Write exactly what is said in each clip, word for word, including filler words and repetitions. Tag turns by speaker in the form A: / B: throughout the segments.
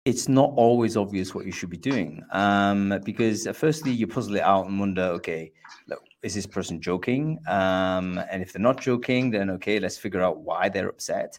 A: it's not always obvious what you should be doing. Um, because uh, firstly, you puzzle it out and wonder, okay, look, is this person joking? Um, and if they're not joking, then okay, let's figure out why they're upset.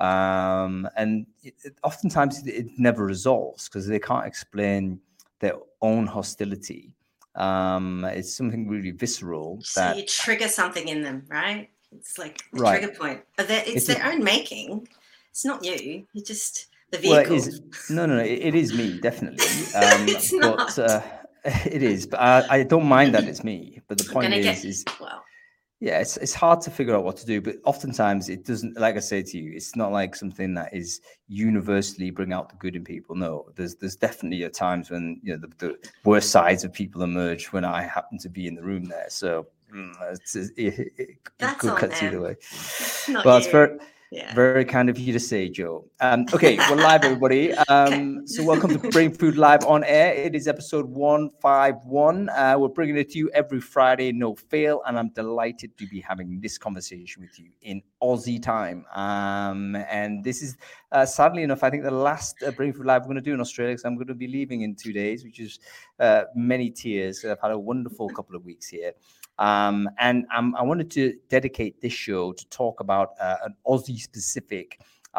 A: Um, and it, it, oftentimes it, it never resolves because they can't explain their own hostility. Um, it's something really visceral
B: So
A: that,
B: you trigger something in them, right? It's like a
A: right.
B: trigger point. It's,
A: It's
B: their
A: a,
B: own making. It's not you. You just the
A: well, it
B: vehicle.
A: is no, no, no. It, it is me, definitely. Um,
B: It's
A: but
B: not.
A: uh, it is. But I, I don't mind that it's me. But the
B: I'm
A: point
B: gonna get
A: is, is
B: well.
A: yeah, it's it's hard to figure out what to do. But oftentimes it doesn't. Like I say to you, it's not like something that is universally bring out the good in people. No, there's there's definitely at times when you know the, the worst sides of people emerge when I happen to be in the room there. So mm, it's, it, it, it
B: That's
A: could
B: on
A: cut either
B: them.
A: way.
B: It's not
A: Well, it's
B: you.
A: very
B: Yeah.
A: very kind of you to say, Joe. Um, okay, we're live, everybody.
B: Okay.
A: Um, so welcome to Brain Food Live on Air. It is episode one fifty-one. Uh, we're bringing it to you every Friday, no fail, and I'm delighted to be having this conversation with you in Aussie time. Um, and this is, uh, sadly enough, I think the last uh, Brain Food Live we're going to do in Australia because I'm going to be leaving in two days, which is uh, many tears. I've had a wonderful couple of weeks here. Um, and um, I wanted to dedicate this show to talk about uh, an Aussie-specific uh,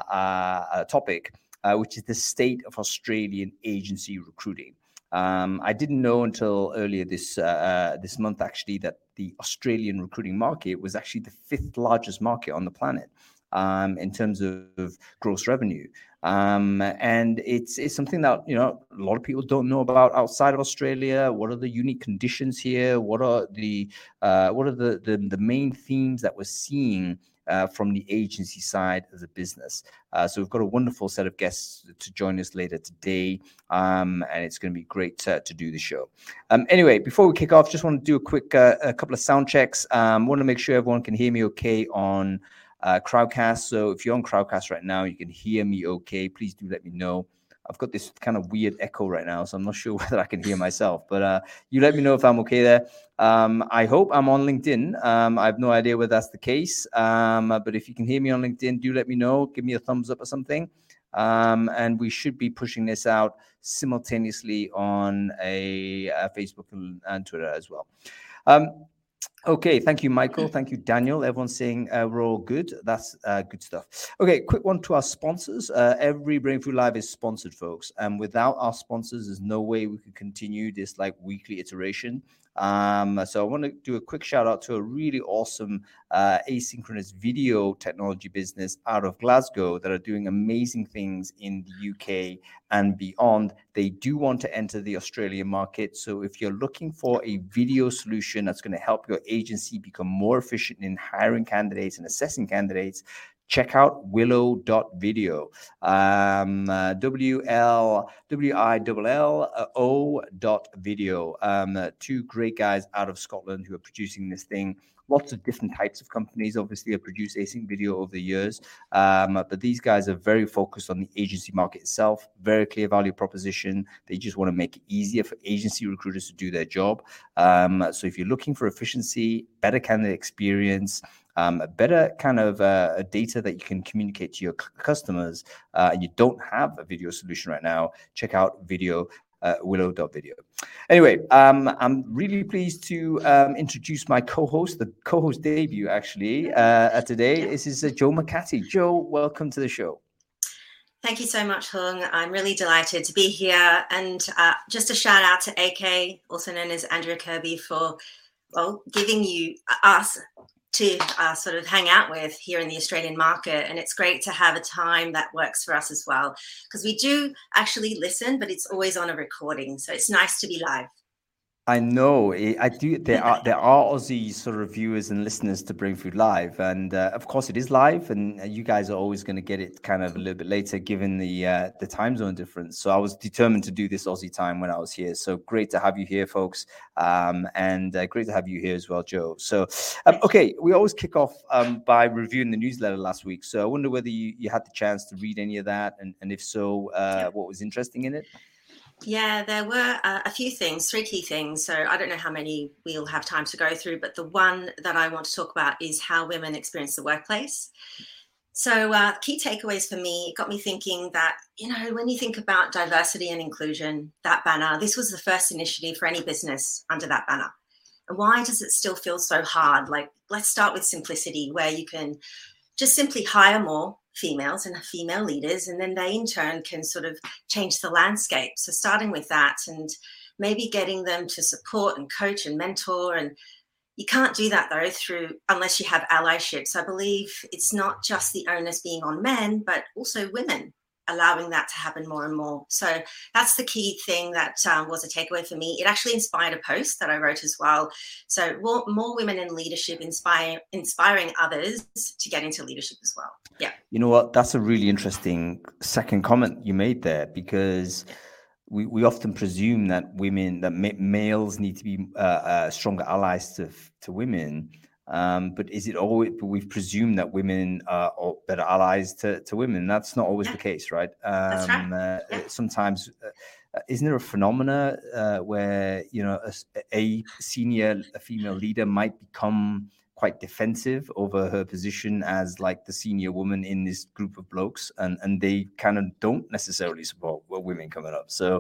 A: uh, topic, uh, which is the state of Australian agency recruiting. Um, I didn't know until earlier this uh, this month, actually, that the Australian recruiting market was actually the fifth largest market on the planet um, in terms of gross revenue. Um, and it's it's something that you know a lot of people don't know about outside of Australia. What are the unique conditions here? What are the uh, what are the, the the main themes that we're seeing uh, from the agency side of the business? Uh, so we've got a wonderful set of guests to join us later today, um, and it's going to be great to, to do the show. Um, anyway, before we kick off, just want to do a quick uh, a couple of sound checks. Um, want to make sure everyone can hear me okay on Uh, Crowdcast. So if you're on Crowdcast right now, you can hear me okay. Please do let me know. I've got this kind of weird echo right now, so I'm not sure whether I can hear myself. But uh, you let me know if I'm okay there. Um, I hope I'm on LinkedIn. Um, I have no idea whether that's the case. Um, but if you can hear me on LinkedIn, do let me know. Give me a thumbs up or something. Um, and we should be pushing this out simultaneously on a, a Facebook and, and Twitter as well. Um, Okay, thank you, Michael. Thank you, Daniel. Everyone's saying uh, we're all good. That's uh, good stuff. Okay, quick one to our sponsors. Uh, every Brain Food Live is sponsored, folks. And without our sponsors, there's no way we could continue this like weekly iteration. Um, so I want to do a quick shout out to a really awesome uh, asynchronous video technology business out of Glasgow that are doing amazing things in the U K and beyond. They do want to enter the Australian market. So if you're looking for a video solution that's going to help your agency become more efficient in hiring candidates and assessing candidates, check out willow dot video. Um, uh, W L W I L L O dot video. Um, uh, two great guys out of Scotland who are producing this thing. Lots of different types of companies obviously have produced async video over the years. Um, but these guys are very focused on the agency market itself, very clear value proposition. They just want to make it easier for agency recruiters to do their job. Um, so if you're looking for efficiency, better candidate experience, um, a better kind of uh, data that you can communicate to your c- customers, uh, and you don't have a video solution right now, check out video. Uh, willow dot video. Anyway, um, I'm really pleased to um, introduce my co-host, the co-host debut actually uh, today.
B: Yeah.
A: This is uh, Joe McCarthy. Joe, welcome to the show.
B: Thank you so much, Hung. I'm really delighted to be here. And uh, just a shout out to A K, also known as Andrea Kirby, for well giving you us to uh, sort of hang out with here in the Australian market. And it's great to have a time that works for us as well, because we do actually listen, but it's always on a recording. So it's nice to be live.
A: I know I do. There are there are Aussie sort of viewers and listeners to Brain Food Live, and uh, of course it is live. And you guys are always going to get it kind of a little bit later, given the uh, the time zone difference. So I was determined to do this Aussie time when I was here. So great to have you here, folks, um, and uh, great to have you here as well, Joe. So um, okay, we always kick off um, by reviewing the newsletter last week. So I wonder whether you, you had the chance to read any of that, and, and if so, uh,
B: Yeah.
A: what was interesting in it?
B: Yeah, there were uh, a few things, three key things. So I don't know how many we'll have time to go through, but the one that I want to talk about is how women experience the workplace. So uh, key takeaways for me, it got me thinking that, you know, when you think about diversity and inclusion, that banner, this was the first initiative for any business under that banner. And why does it still feel so hard? Like, let's start with simplicity, where you can just simply hire more females and female leaders, and then they in turn can sort of change the landscape. So starting with that and maybe getting them to support and coach and mentor. And you can't do that, though, through unless you have allyships. I believe it's not just the onus being on men, but also women, allowing that to happen more and more. So that's the key thing that um, was a takeaway for me. It actually inspired a post that I wrote as well. So more, more women in leadership, inspire, inspiring others to get into leadership as well. Yeah.
A: You know what? That's a really interesting second comment you made there, because we, we often presume that women, that ma- males need to be uh, uh, stronger allies to to women. Um, but is it always, but we've presumed that women are better allies to, to women. That's not always yeah. the case, right? Um,
B: That's right.
A: Uh,
B: yeah.
A: Sometimes, uh, isn't there a phenomena uh, where, you know, a, a senior a female leader might become quite defensive over her position as like the senior woman in this group of blokes, and, and they kind of don't necessarily support women coming up. So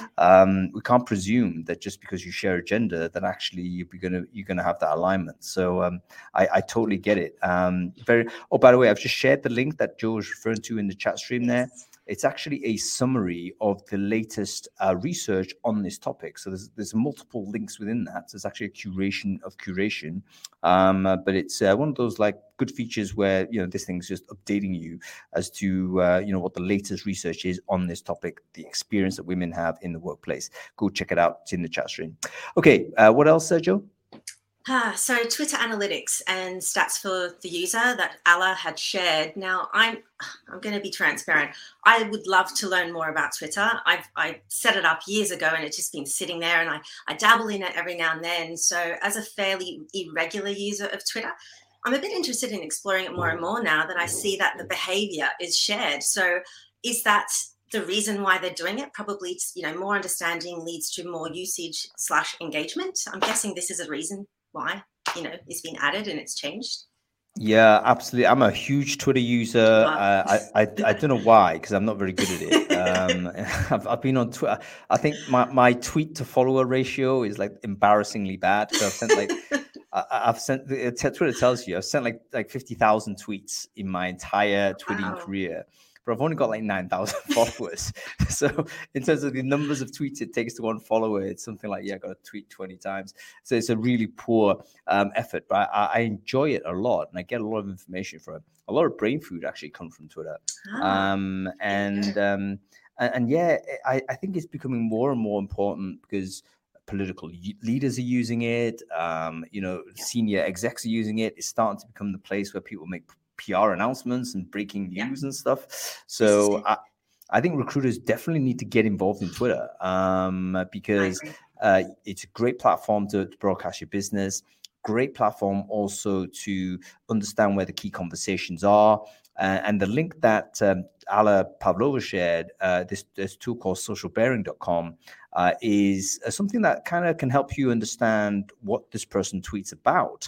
A: um, we can't presume that just because you share a gender that actually you're gonna you're gonna have that alignment. So um, I, I totally get it. Um, very. Oh, by the way, I've just shared the link that Joe was referring to in the chat stream there. It's actually a summary of the latest uh, research on this topic. So there's there's multiple links within that. So it's actually a curation of curation, um, uh, but it's uh, one of those like good features where, you know, this thing's just updating you as to uh, you know, what the latest research is on this topic, the experience that women have in the workplace. Go check it out. It's in the chat stream. Okay, uh, what else, uh, Joe?
B: Ah, so Twitter analytics and stats for the user that Alla had shared. Now, I'm I'm going to be transparent. I would love to learn more about Twitter. I've I set it up years ago, and it's just been sitting there, and I, I dabble in it every now and then. So as a fairly irregular user of Twitter, I'm a bit interested in exploring it more and more now that I see that the behavior is shared. So is that the reason why they're doing it? Probably, you know, more understanding leads to more usage slash engagement. I'm guessing this is a reason why, you know, it's been added and it's changed.
A: Yeah, absolutely. I'm a huge Twitter user. Uh, I, I I don't know why, because I'm not very good at it. Um, I've, I've been on Twitter. I think my, my tweet to follower ratio is like embarrassingly bad. So I've sent like I, I've sent Twitter tells you I've sent like like fifty thousand tweets in my entire tweeting wow. career. But I've only got like nine thousand followers. So in terms of the numbers of tweets it takes to one follower, it's something like, yeah, I got to tweet twenty times. So it's a really poor um, effort, but I, I enjoy it a lot and I get a lot of information from it. A lot of brain food actually comes from Twitter. Ah, um, and, um, and, and yeah, I, I think it's becoming more and more important because political leaders are using it. Um, you know, senior execs are using it. It's starting to become the place where people make P R announcements and breaking news yeah. and stuff. So I, I think recruiters definitely need to get involved in Twitter um, because uh, it's a great platform to, to broadcast your business. Great platform also to understand where the key conversations are. Uh, and the link that um, Alla Pavlova shared, uh, this, this tool called social bearing dot com, uh, is uh, something that kind of can help you understand what this person tweets about,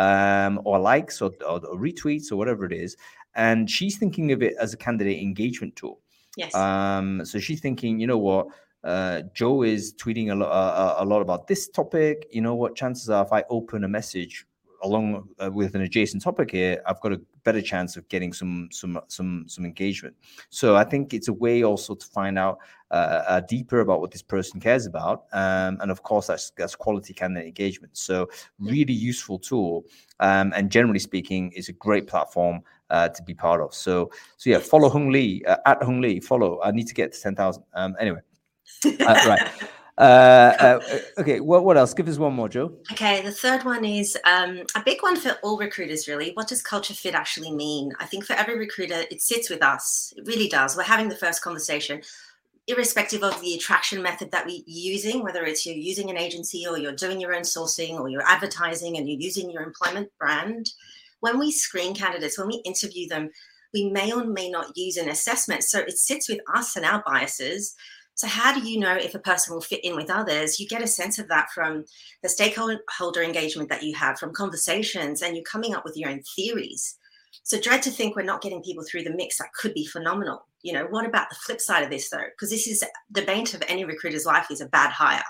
A: um, or likes or, or, or retweets or whatever it is. And she's thinking of it as a candidate engagement tool.
B: Yes.
A: Um, so she's thinking, you know what, uh, Joe is tweeting a, lo- uh, a lot about this topic. You know what, chances are if I open a message along uh, with an adjacent topic here, I've got a better chance of getting some some some some engagement. So I think it's a way also to find out uh, uh, deeper about what this person cares about, um, and of course that's that's quality candidate engagement. So really useful tool, um, and generally speaking, is a great platform uh, to be part of. So so yeah, follow Hung Lee uh, at Hung Lee. Follow. I need to get to ten thousand. Um, anyway, uh, right. Uh, uh, okay, what what else? Give us one more, Joe.
B: Okay, the third one is um, a big one for all recruiters, really. What does culture fit actually mean? I think for every recruiter, it sits with us. It really does. We're having the first conversation, irrespective of the attraction method that we're using, whether it's you're using an agency or you're doing your own sourcing or you're advertising and you're using your employment brand. When we screen candidates, when we interview them, we may or may not use an assessment. So it sits with us and our biases. So how do you know if a person will fit in with others? You get a sense of that from the stakeholder engagement that you have, from conversations, and you're coming up with your own theories. So dread to think we're not getting people through the mix. That could be phenomenal. You know, what about the flip side of this though? Because this is the bane of any recruiter's life is a bad hire.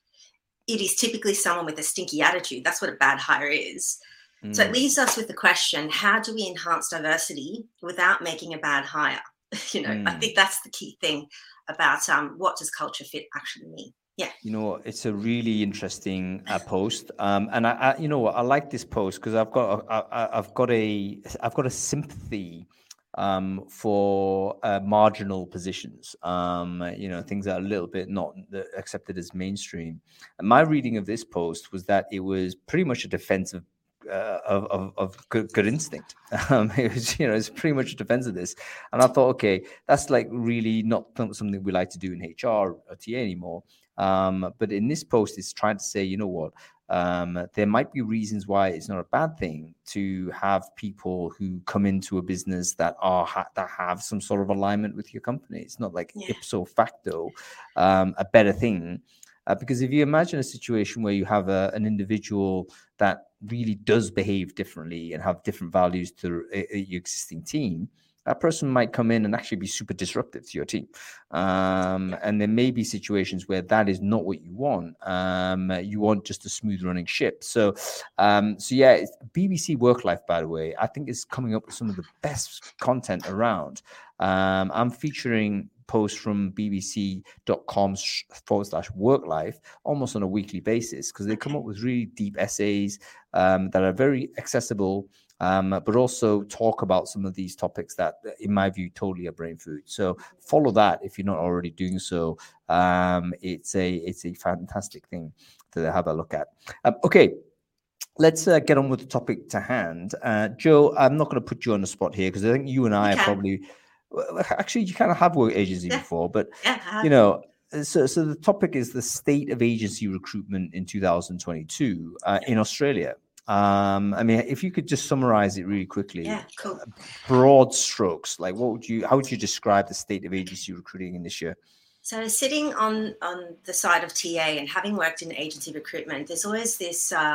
B: It is typically someone with a stinky attitude. That's what a bad hire is. Mm. So it leaves us with the question, how do we enhance diversity without making a bad hire? You know, mm. I think that's the key thing about um, what does culture fit actually mean? Yeah.
A: You know, it's a really interesting uh, post, um, and I, I, you know, I like this post because I've got, a, I, I've got a, I've got a sympathy um, for uh, marginal positions. Um, you know, things that are a little bit not accepted as mainstream. And my reading of this post was that it was pretty much a defense of Uh, of, of, of good, good instinct. Um, it was, you know, it's pretty much a defense of this. And I thought, okay, that's like really not something we like to do in H R or T A anymore. Um, but in this post, it's trying to say, you know what, um, there might be reasons why it's not a bad thing to have people who come into a business that are ha- that have some sort of alignment with your company. It's not like yeah. ipso facto um, a better thing. Uh, because if you imagine a situation where you have a, an individual that really does behave differently and have different values to a, a, your existing team, that person might come in and actually be super disruptive to your team. Um, and there may be situations where that is not what you want. Um, you want just a smooth running ship. So, um, so yeah, it's B B C Work Life, by the way, I think is coming up with some of the best content around. Um, I'm featuring posts from bbc.com forward slash work life almost on a weekly basis because they come up with really deep essays um, that are very accessible, um, but also talk about some of these topics that, in my view, totally are brain food. So follow that if you're not already doing so. Um, it's a it's a fantastic thing to have a look at. Um, okay. Let's uh, get on with the topic to hand. Uh, Joe, I'm not going to put you on the spot here because I think you and I okay. are probably actually you kind of have worked agency yeah. before, but
B: yeah,
A: you know, so so the topic is the state of agency recruitment in two thousand twenty-two uh, yeah. in Australia. Um, I mean, if you could just summarize it really quickly,
B: yeah, cool.
A: uh, broad strokes, like what would you, how would you describe the state of agency recruiting in this year?
B: So sitting on on the side of T A and having worked in agency recruitment, there's always this uh,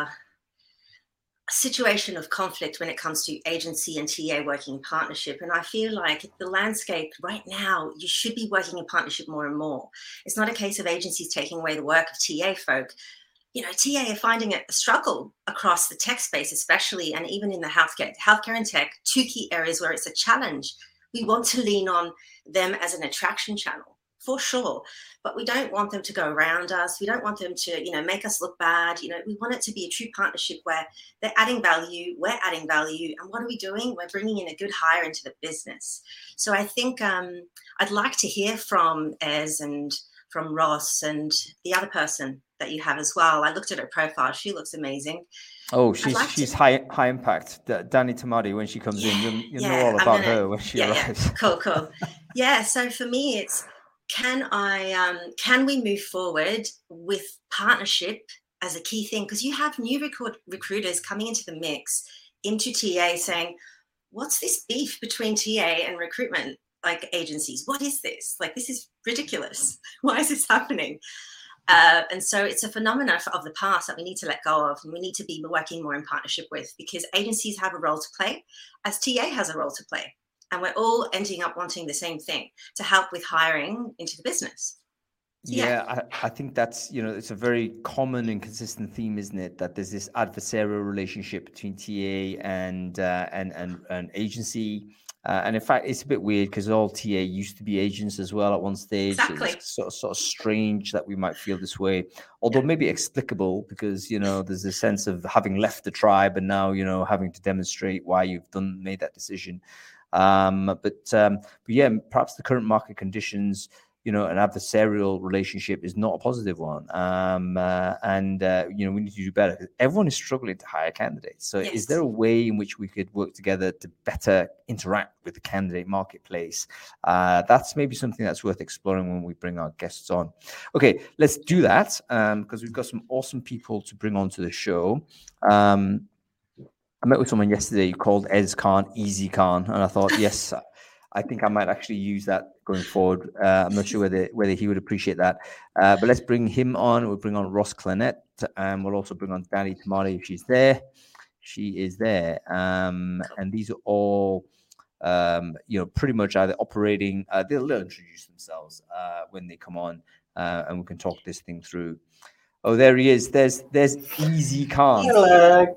B: situation of conflict when it comes to agency and T A working in partnership. And I feel like the landscape right now, you should be working in partnership more and more. It's not a case of agencies taking away the work of T A folk. You know, T A are finding it a struggle across the tech space, especially, and even in the healthcare, healthcare and tech, two key areas where it's a challenge. We want to lean on them as an attraction channel, for sure, but we don't want them to go around us. We don't want them to, you know, make us look bad. You know, we want it to be a true partnership where they're adding value, we're adding value, and what are we doing? We're bringing in a good hire into the business. So I think um, I'd like to hear from Ez and from Ross and the other person that you have as well. I looked at her profile. She looks amazing.
A: Oh, she's like she's to... high high impact. Danny Tamati, when she comes yeah, in, you, you yeah, know all about gonna, her when she
B: yeah,
A: arrives.
B: Yeah. Cool, cool. Yeah, so for me, it's can I um, can we move forward with partnership as a key thing? Because you have new recruit, recruiters coming into the mix, into T A saying, what's this beef between T A and recruitment like agencies? What is this? Like, this is ridiculous. Why is this happening? Uh, and so it's a phenomenon of the past that we need to let go of, and we need to be working more in partnership with, because agencies have a role to play as T A has a role to play. And we're all ending up wanting the same thing, to help with hiring into the business.
A: So, yeah, yeah I, I think that's, you know, it's a very common and consistent theme, isn't it? That there's this adversarial relationship between T A and uh, and, and and agency. Uh, and in fact, it's a bit weird because all T A used to be agents as well at one stage.
B: Exactly.
A: It's sort of, sort of strange that we might feel this way, although yeah. maybe explicable because, you know, there's a sense of having left the tribe and now, you know, having to demonstrate why you've done made that decision. Um, but, um, but yeah, perhaps the current market conditions, you know, an adversarial relationship is not a positive one. Um, uh, and, uh, you know, we need to do better. Everyone is struggling to hire candidates. So yes. Is there a way in which we could work together to better interact with the candidate marketplace? Uh, that's maybe something that's worth exploring when we bring our guests on. Okay, let's do that um, because we've got some awesome people to bring onto the show. Um, I met with someone yesterday called Ez Khan, Easy Khan, and I thought, yes, I think I might actually use that going forward. Uh, I'm not sure whether whether he would appreciate that. Uh, but let's bring him on. We'll bring on Ross Clenette, and we'll also bring on Danny Tamati if she's there. she is there. Um, and these are all, um, you know, pretty much either operating. Uh, they'll, they'll introduce themselves uh, when they come on, uh, and we can talk this thing through. Oh, there he is. There's there's Easy Khan.
C: Hello,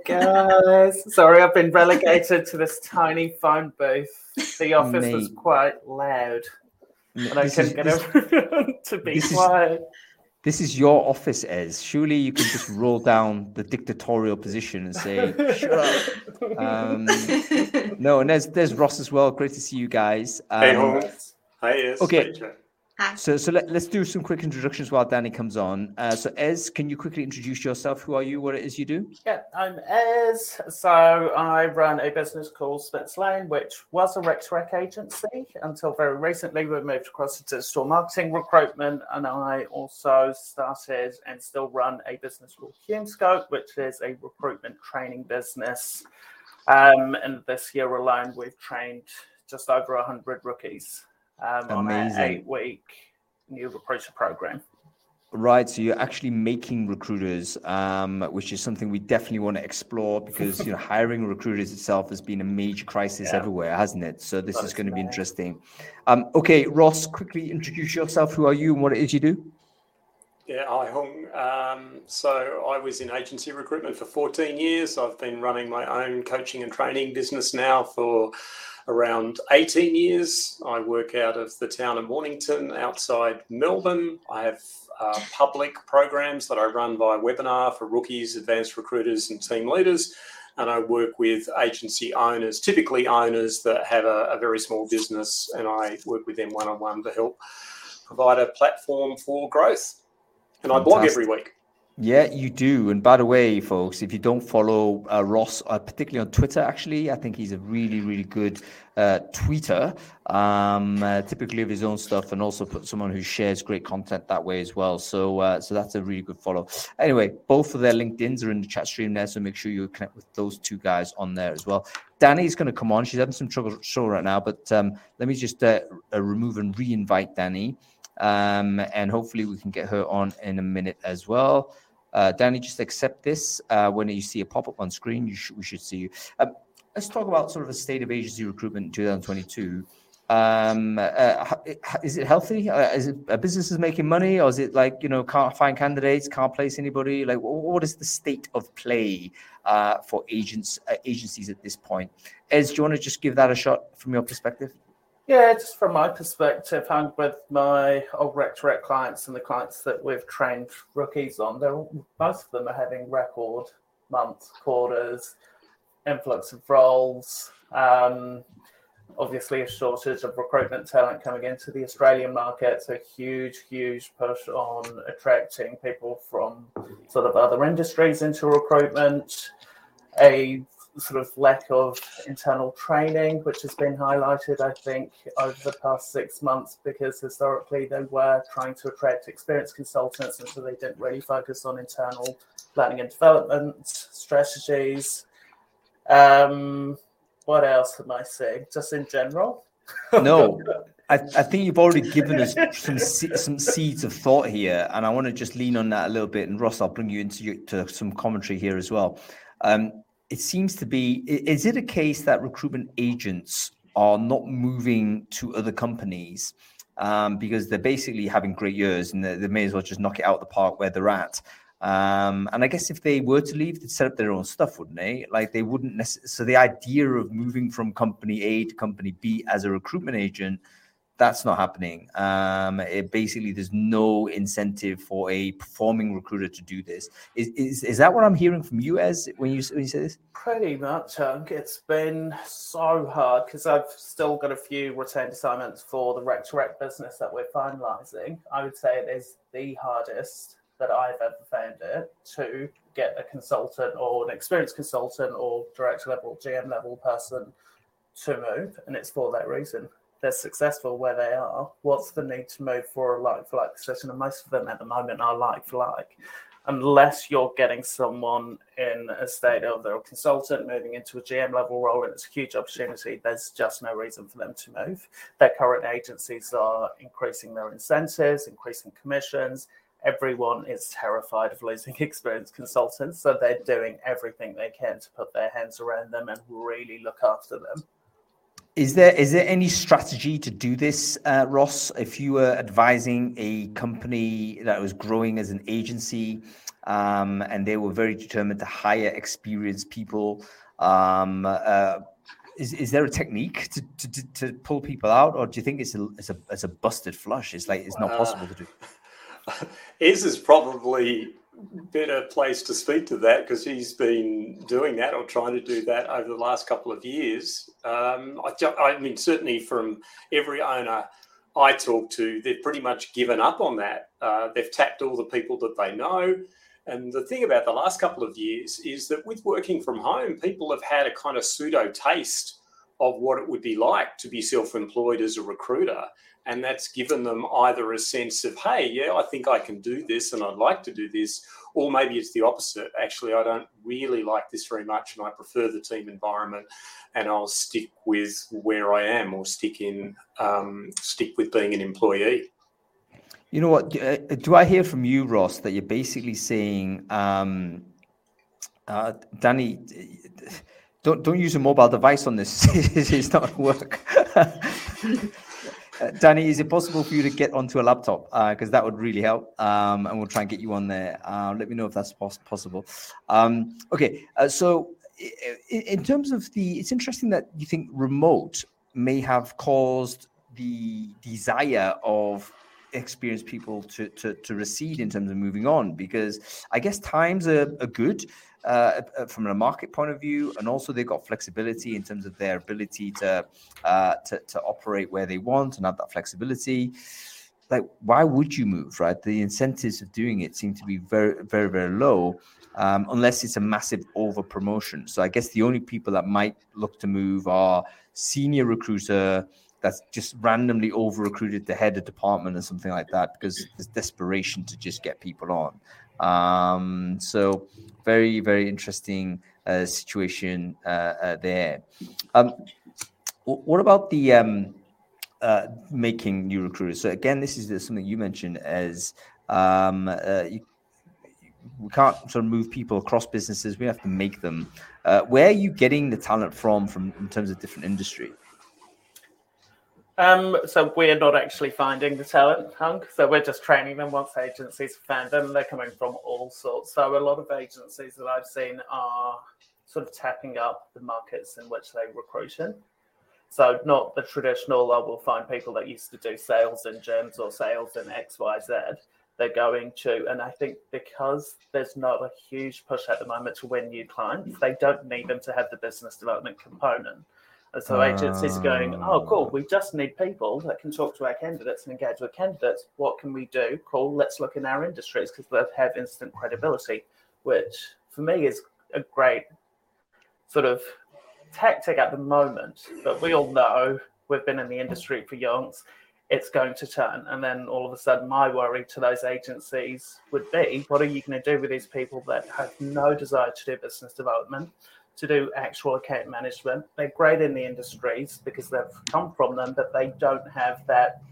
C: guys. Sorry, I've been relegated to this tiny phone booth. The office Mate. was quite loud, and I couldn't is, get this, everyone to be this quiet.
A: Is, this is your office, Ez. Surely you can just roll down the dictatorial position and say, "Shut up." Um, no, and there's there's Ross as well. Great to see you guys. Um,
D: hey, Holmes. Hi, Ez.
A: Okay. So, so let, let's do some quick introductions while Danny comes on. Uh, so, Ez, can you quickly introduce yourself? Who are you? What it is you do?
C: Yeah, I'm Ez. So, I run a business called Smith's Lane, which was a rec to rec agency until very recently. We moved across to digital marketing recruitment, and I also started and still run a business called HumeScope, which is a recruitment training business. Um, and this year alone, we've trained just over one hundred rookies. Um, on an eight-week new recruiter program.
A: Right, so you're actually making recruiters, um, which is something we definitely want to explore because you know hiring recruiters itself has been a major crisis yeah. everywhere, hasn't it? So this that is going to be interesting. Um, okay, Ross, quickly introduce yourself. Who are you and what it is you do?
D: Yeah, hi, Hung. Um, so I was in agency recruitment for fourteen years. I've been running my own coaching and training business now for around eighteen years. I work out of the town of Mornington outside Melbourne. I have uh, public programs that I run via webinar for rookies, advanced recruiters and team leaders. And I work with agency owners, typically owners that have a, a very small business, and I work with them one-on-one to help provide a platform for growth. And Fantastic. I blog every week.
A: Yeah, you do. And by the way, folks, if you don't follow uh, Ross, uh, particularly on Twitter, actually, I think he's a really, really good uh, tweeter, um, uh, typically of his own stuff, and also put someone who shares great content that way as well. So, uh, so that's a really good follow. Anyway, both of their LinkedIn's are in the chat stream there, so make sure you connect with those two guys on there as well. Danny's going to come on. She's having some trouble show right now, but um, let me just uh, uh, remove and re-invite Danny, um, and hopefully we can get her on in a minute as well. Uh, Danny, just accept this. Uh, when you see a pop-up on screen, you sh- we should see you. Um, let's talk about sort of a state of agency recruitment in twenty twenty-two. Um, uh, is it healthy? Uh, is it a business is making money, or is it like, you know, can't find candidates, can't place anybody? Like, what is the state of play uh, for agents uh, agencies at this point? Ez, do you want to just give that a shot from your perspective?
C: Yeah, just from my perspective, and with my old rec to rec clients and the clients that we've trained rookies on, they're all, most of them are having record months, quarters, influx of roles. Um, obviously, a shortage of recruitment talent coming into the Australian market. So, huge, huge push on attracting people from sort of other industries into recruitment. A sort of lack of internal training, which has been highlighted, I think, over the past six months, because historically they were trying to attract experienced consultants, and so they didn't really focus on internal learning and development strategies. Um, what else am I saying? Just in general?
A: No, I, I think you've already given us some some seeds of thought here, and I want to just lean on that a little bit. And Ross, I'll bring you into your, to some commentary here as well. Um, It seems to be, is it a case that recruitment agents are not moving to other companies um, because they're basically having great years and they, they may as well just knock it out of the park where they're at? Um, and I guess if they were to leave, they'd set up their own stuff, wouldn't they? Like they wouldn't necessarily. So the idea of moving from company A to company B as a recruitment agent, that's not happening. Um, it basically, there's no incentive for a performing recruiter to do this. Is is, is that what I'm hearing from you, Ez, when you, when you say this?
C: Pretty much, Hunk. It's been so hard because I've still got a few retained assignments for the rec to rec business that we're finalising. I would say it is the hardest that I've ever found it to get a consultant or an experienced consultant or director level, G M level person to move, and it's for that reason. They're successful where they are. What's the need to move for a like-for-like position? And most of them at the moment are like-for-like. Unless you're getting someone in a state of they're a consultant moving into a G M level role and it's a huge opportunity, there's just no reason for them to move. Their current agencies are increasing their incentives, increasing commissions, everyone is terrified of losing experienced consultants, so they're doing everything they can to put their hands around them and really look after them.
A: Is there is there any strategy to do this, uh, Ross? If you were advising a company that was growing as an agency, um, and they were very determined to hire experienced people, um, uh, is is there a technique to, to to pull people out, or do you think it's a it's a it's a busted flush? It's like it's not possible to do.
D: Ez is probably better place to speak to that because he's been doing that or trying to do that over the last couple of years. Um, I, I mean, certainly from every owner I talk to, they've pretty much given up on that. Uh, they've tapped all the people that they know. And the thing about the last couple of years is that with working from home, people have had a kind of pseudo taste of what it would be like to be self-employed as a recruiter. And that's given them either a sense of, hey, yeah, I think I can do this and I'd like to do this, or maybe it's the opposite. Actually, I don't really like this very much and I prefer the team environment and I'll stick with where I am or stick in, um, stick with being an employee.
A: You know what? Uh, do I hear from you, Ross, that you're basically saying, um, uh, Danny, don't don't use a mobile device on this. It's not going to work. Uh, Danny, is it possible for you to get onto a laptop? Because uh, that would really help. Um, and we'll try and get you on there. Uh, let me know if that's pos- possible. Um, okay, uh, so in, in terms of the, it's interesting that you think remote may have caused the desire of experienced people to, to, to recede in terms of moving on, because I guess times are, are good. Uh, from a market point of view, and also they've got flexibility in terms of their ability to, uh, to to operate where they want and have that flexibility. Like, why would you move, right? The incentives of doing it seem to be very, very, very low, um, unless it's a massive over promotion. So I guess the only people that might look to move are senior recruiter that's just randomly over recruited the head of department or something like that, because there's desperation to just get people on. Um, so very, very interesting uh, situation uh, uh, there. Um, what about the um, uh, making new recruiters? So again, this is something you mentioned as um, uh, you, we can't sort of move people across businesses. We have to make them. Uh, where are you getting the talent from, from in terms of different industry?
C: Um, so we're not actually finding the talent, Hunk. So we're just training them once agencies found them. They're coming from all sorts. So a lot of agencies that I've seen are sort of tapping up the markets in which they recruit in. So not the traditional, oh, we'll find people that used to do sales in gyms or sales in X, Y, Z. They're going to, and I think because there's not a huge push at the moment to win new clients, they don't need them to have the business development component. And so agencies are going, oh, cool, we just need people that can talk to our candidates and engage with candidates. What can we do? Cool, let's look in our industries because they have instant credibility, which for me is a great sort of tactic at the moment. But we all know, we've been in the industry for yonks, it's going to turn. And then all of a sudden, my worry to those agencies would be, what are you going to do with these people that have no desire to do business development, to do actual account management? They're great in the industries because they've come from them, but they don't have that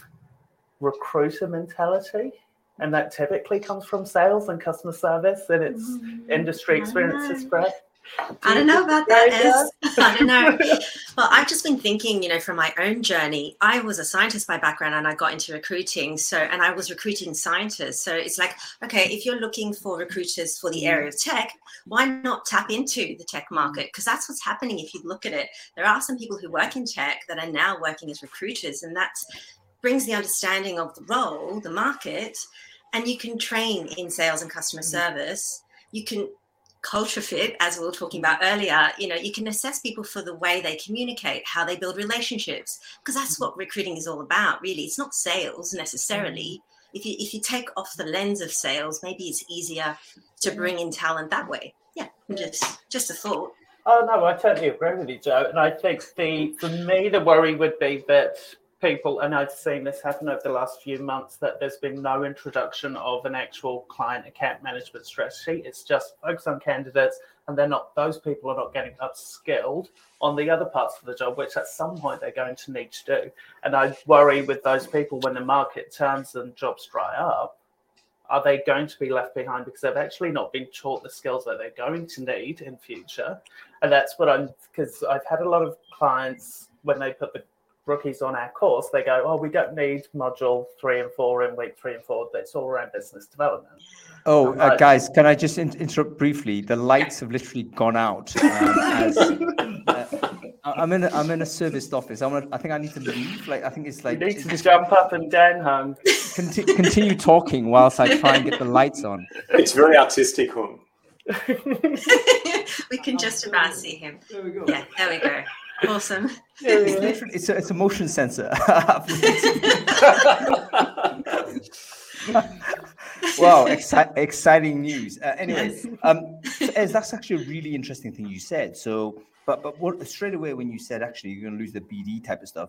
C: recruiter mentality. And that typically comes from sales and customer service, and it's mm, industry experience is great.
B: I don't know about that, Ez. I don't know. Well, I've just been thinking, you know, from my own journey, I was a scientist by background and I got into recruiting. So, and I was recruiting scientists. So it's like, okay, if you're looking for recruiters for the area of tech, why not tap into the tech market? Because that's what's happening. If you look at it, there are some people who work in tech that are now working as recruiters, and that brings the understanding of the role, the market, and you can train in sales and customer service. You can culture fit, as we were talking about earlier. You know, you can assess people for the way they communicate, how they build relationships, because that's what recruiting is all about, really. It's not sales necessarily. If you if you take off the lens of sales, maybe it's easier to bring in talent that way. Yeah, just just a thought.
C: Oh no, I totally agree with you, Joe. And I think the for me the worry would be that people, and I've seen this happen over the last few months, that there's been no introduction of an actual client account management strategy. It's just focus on candidates, and they're not, those people are not getting upskilled on the other parts of the job, which at some point they're going to need to do. And I worry with those people when the market turns and jobs dry up, are they going to be left behind because they've actually not been taught the skills that they're going to need in future? And that's what I'm, because I've had a lot of clients, when they put the rookies on our course, they go, oh, we don't need module three and four in week three and four. That's all around business development.
A: Oh, uh,
C: like,
A: guys, can I just in- interrupt briefly? The lights have literally gone out. Um, as, uh, I'm in a, I'm in a serviced office. I want. I think I need to leave. Like I think it's like
C: you need to
A: just
C: jump up and down, hon.
A: Conti- continue talking whilst I try and get the lights on.
D: It's very artistic, Hung.
B: We can just about see him.
A: There we go.
B: Yeah, there we go. Awesome.
A: It's literally it's a, it's a motion sensor. Wow, exci- exciting news. Uh, anyway,
B: Yes.
A: um, so Ez, that's actually a really interesting thing you said. So, but but what, straight away when you said actually you're going to lose the B D type of stuff,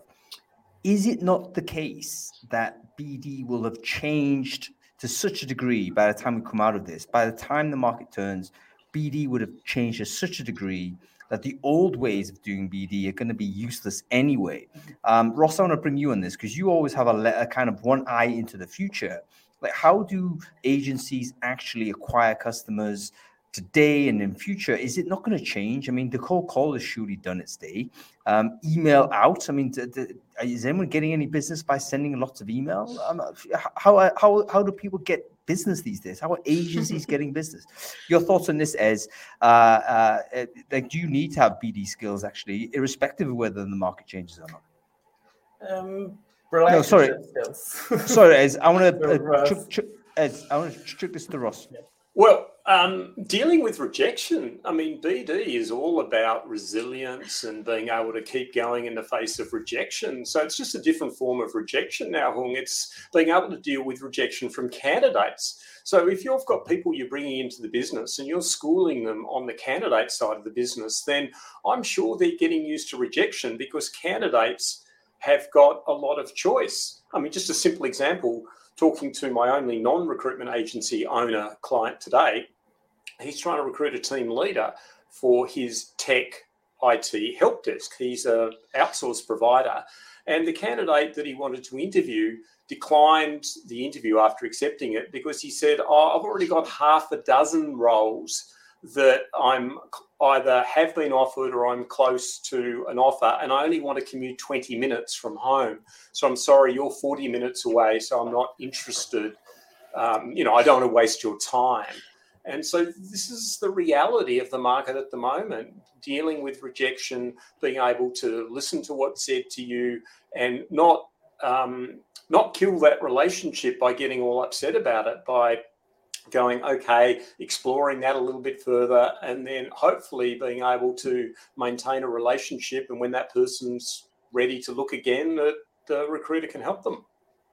A: is it not the case that B D will have changed to such a degree by the time we come out of this? By the time the market turns, B D would have changed to such a degree that the old ways of doing B D are going to be useless anyway. Um, Ross, I want to bring you on this because you always have a, le- a kind of one eye into the future. Like, how do agencies actually acquire customers today and in future? Is it not going to change? I mean, the cold call has surely done its day. Um, email out. I mean, d- d- is anyone getting any business by sending lots of email? Um, how how how do people get business these days? How are agencies getting business? Your thoughts on this? As uh, uh, like, do you need to have B D skills actually, irrespective of whether the market changes or not?
C: Um,
A: No, sorry.
C: skills.
A: Sorry, Ez, I want to
C: To
A: uh, chuck, chuck, Ez, I want to chuck this to Ross.
D: Well, um, dealing with rejection, I mean, B D is all about resilience and being able to keep going in the face of rejection. So it's just a different form of rejection now, Hung. It's being able to deal with rejection from candidates. So if you've got people you're bringing into the business and you're schooling them on the candidate side of the business, then I'm sure they're getting used to rejection because candidates have got a lot of choice. I mean, just a simple example, talking to my only non-recruitment agency owner client today, he's trying to recruit a team leader for his tech I T help desk. He's an outsourced provider. And the candidate that he wanted to interview declined the interview after accepting it because he said, oh, I've already got half a dozen roles that I'm either have been offered or I'm close to an offer, and I only want to commute twenty minutes from home. So I'm sorry, you're forty minutes away, so I'm not interested. Um, you know, I don't want to waste your time. And so this is the reality of the market at the moment, dealing with rejection, being able to listen to what's said to you and not um, not kill that relationship by getting all upset about it, by going, okay, exploring that a little bit further, and then hopefully being able to maintain a relationship. And when that person's ready to look again, that the recruiter can help them.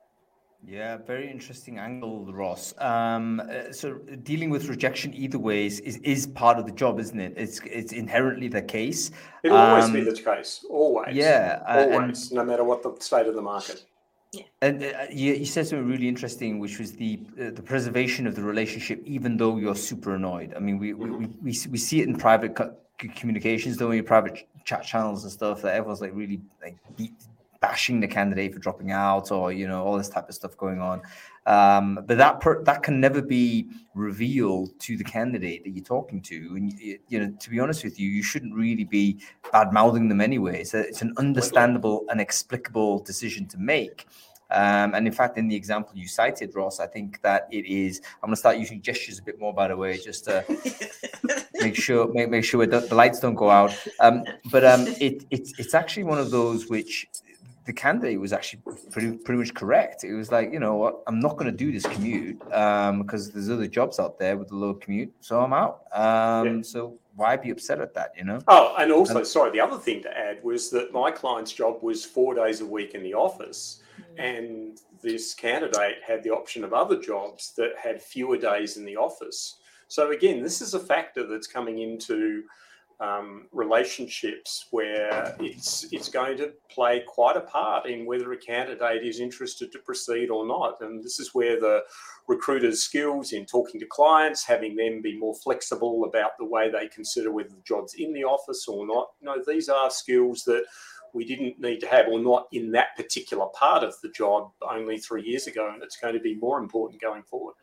A: Yeah, very interesting angle, Ross. Um, uh, so dealing with rejection either way is, is, is part of the job, isn't it? It's it's inherently the case.
D: It'll
A: um,
D: always be the case, always.
A: Yeah, uh,
D: always,
A: and,
D: no matter what the state of the market.
A: And uh, you, you said something really interesting, which was the uh, the preservation of the relationship, even though you're super annoyed. I mean, we we, we, we we see it in private co- communications, though, in private ch- chat channels and stuff, that everyone's like really like beat, bashing the candidate for dropping out, or you know, all this type of stuff going on. Um, but that per, that can never be revealed to the candidate that you're talking to. And you, you know, to be honest with you, you shouldn't really be bad mouthing them anyway. It's a, it's an understandable and explicable decision to make. Um, and in fact, in the example you cited, Ross, I think that it is. I'm going to start using gestures a bit more, by the way, just to make sure make, make sure the, the lights don't go out. Um, but um, it, it's it's actually one of those which the candidate was actually pretty pretty much correct. It was like, you know what, I'm not going to do this commute um, because there's other jobs out there with a low commute, so I'm out. Um,
D: Yeah.
A: So why be upset at that, you know?
D: Oh, and also,
A: Um,
D: sorry, the other thing to add was that my client's job was four days a week in the office, and this candidate had the option of other jobs that had fewer days in the office. So again, this is a factor that's coming into um, relationships where it's it's going to play quite a part in whether a candidate is interested to proceed or not. And this is where the recruiter's skills in talking to clients, having them be more flexible about the way they consider whether the job's in the office or not. You know, these are skills that we didn't need to have, or not in that particular part of the job only three years ago, and it's going to be more important going forward.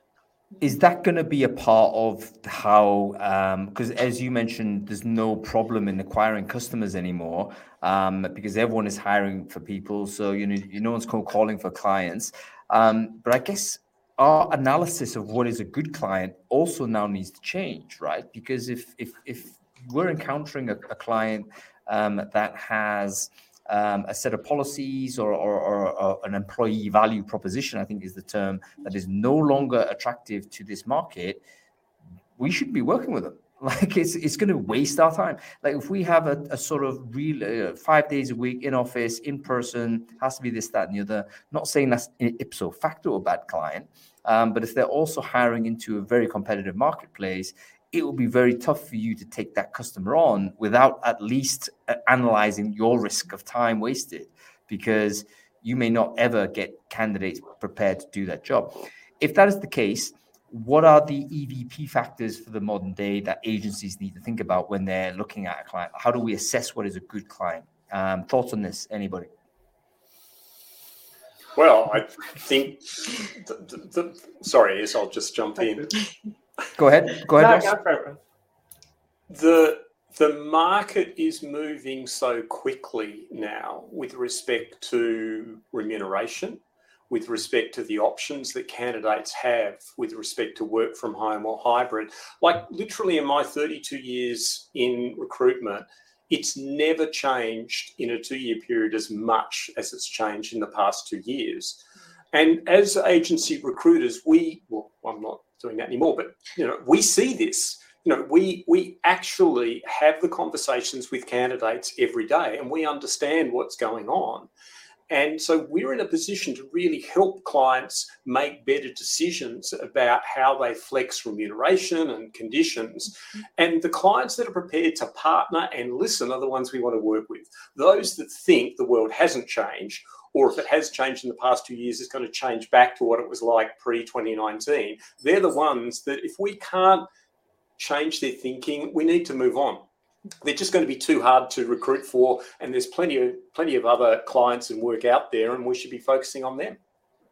A: Is that going to be a part of how, because um, as you mentioned, there's no problem in acquiring customers anymore um, because everyone is hiring for people. So, you know, you no one's cold calling for clients. Um, but I guess our analysis of what is a good client also now needs to change, right? Because if if if we're encountering a, a client um, that has Um, a set of policies or, or, or, or an employee value proposition, I think is the term, that is no longer attractive to this market, we shouldn't be working with them. Like it's it's going to waste our time. Like if we have a, a sort of real uh, five days a week in office, in person, has to be this, that, and the other. Not saying that's ipso facto a bad client, um, but if they're also hiring into a very competitive marketplace, it will be very tough for you to take that customer on without at least analyzing your risk of time wasted, because you may not ever get candidates prepared to do that job. If that is the case, what are the E V P factors for the modern day that agencies need to think about when they're looking at a client? How do we assess what is a good client? Um, thoughts on this, anybody?
D: Well, I think, the, the, the, sorry, yes, I'll just jump in.
A: Go ahead. Go ahead.
C: No, go for it.
D: The the market is moving so quickly now with respect to remuneration, with respect to the options that candidates have, with respect to work from home or hybrid. Like literally in my thirty-two years in recruitment, it's never changed in a two-year period as much as it's changed in the past two years. And as agency recruiters, we, well, I'm not doing that anymore, but, you know, we see this. You know, we we actually have the conversations with candidates every day and we understand what's going on. And so we're in a position to really help clients make better decisions about how they flex remuneration and conditions. And the clients that are prepared to partner and listen are the ones we want to work with. Those that think the world hasn't changed, or if it has changed in the past two years, it's going to change back to what it was like pre twenty nineteen. They're the ones that if we can't change their thinking, we need to move on. They're just going to be too hard to recruit for, and there's plenty of plenty of other clients and work out there, and we should be focusing on them.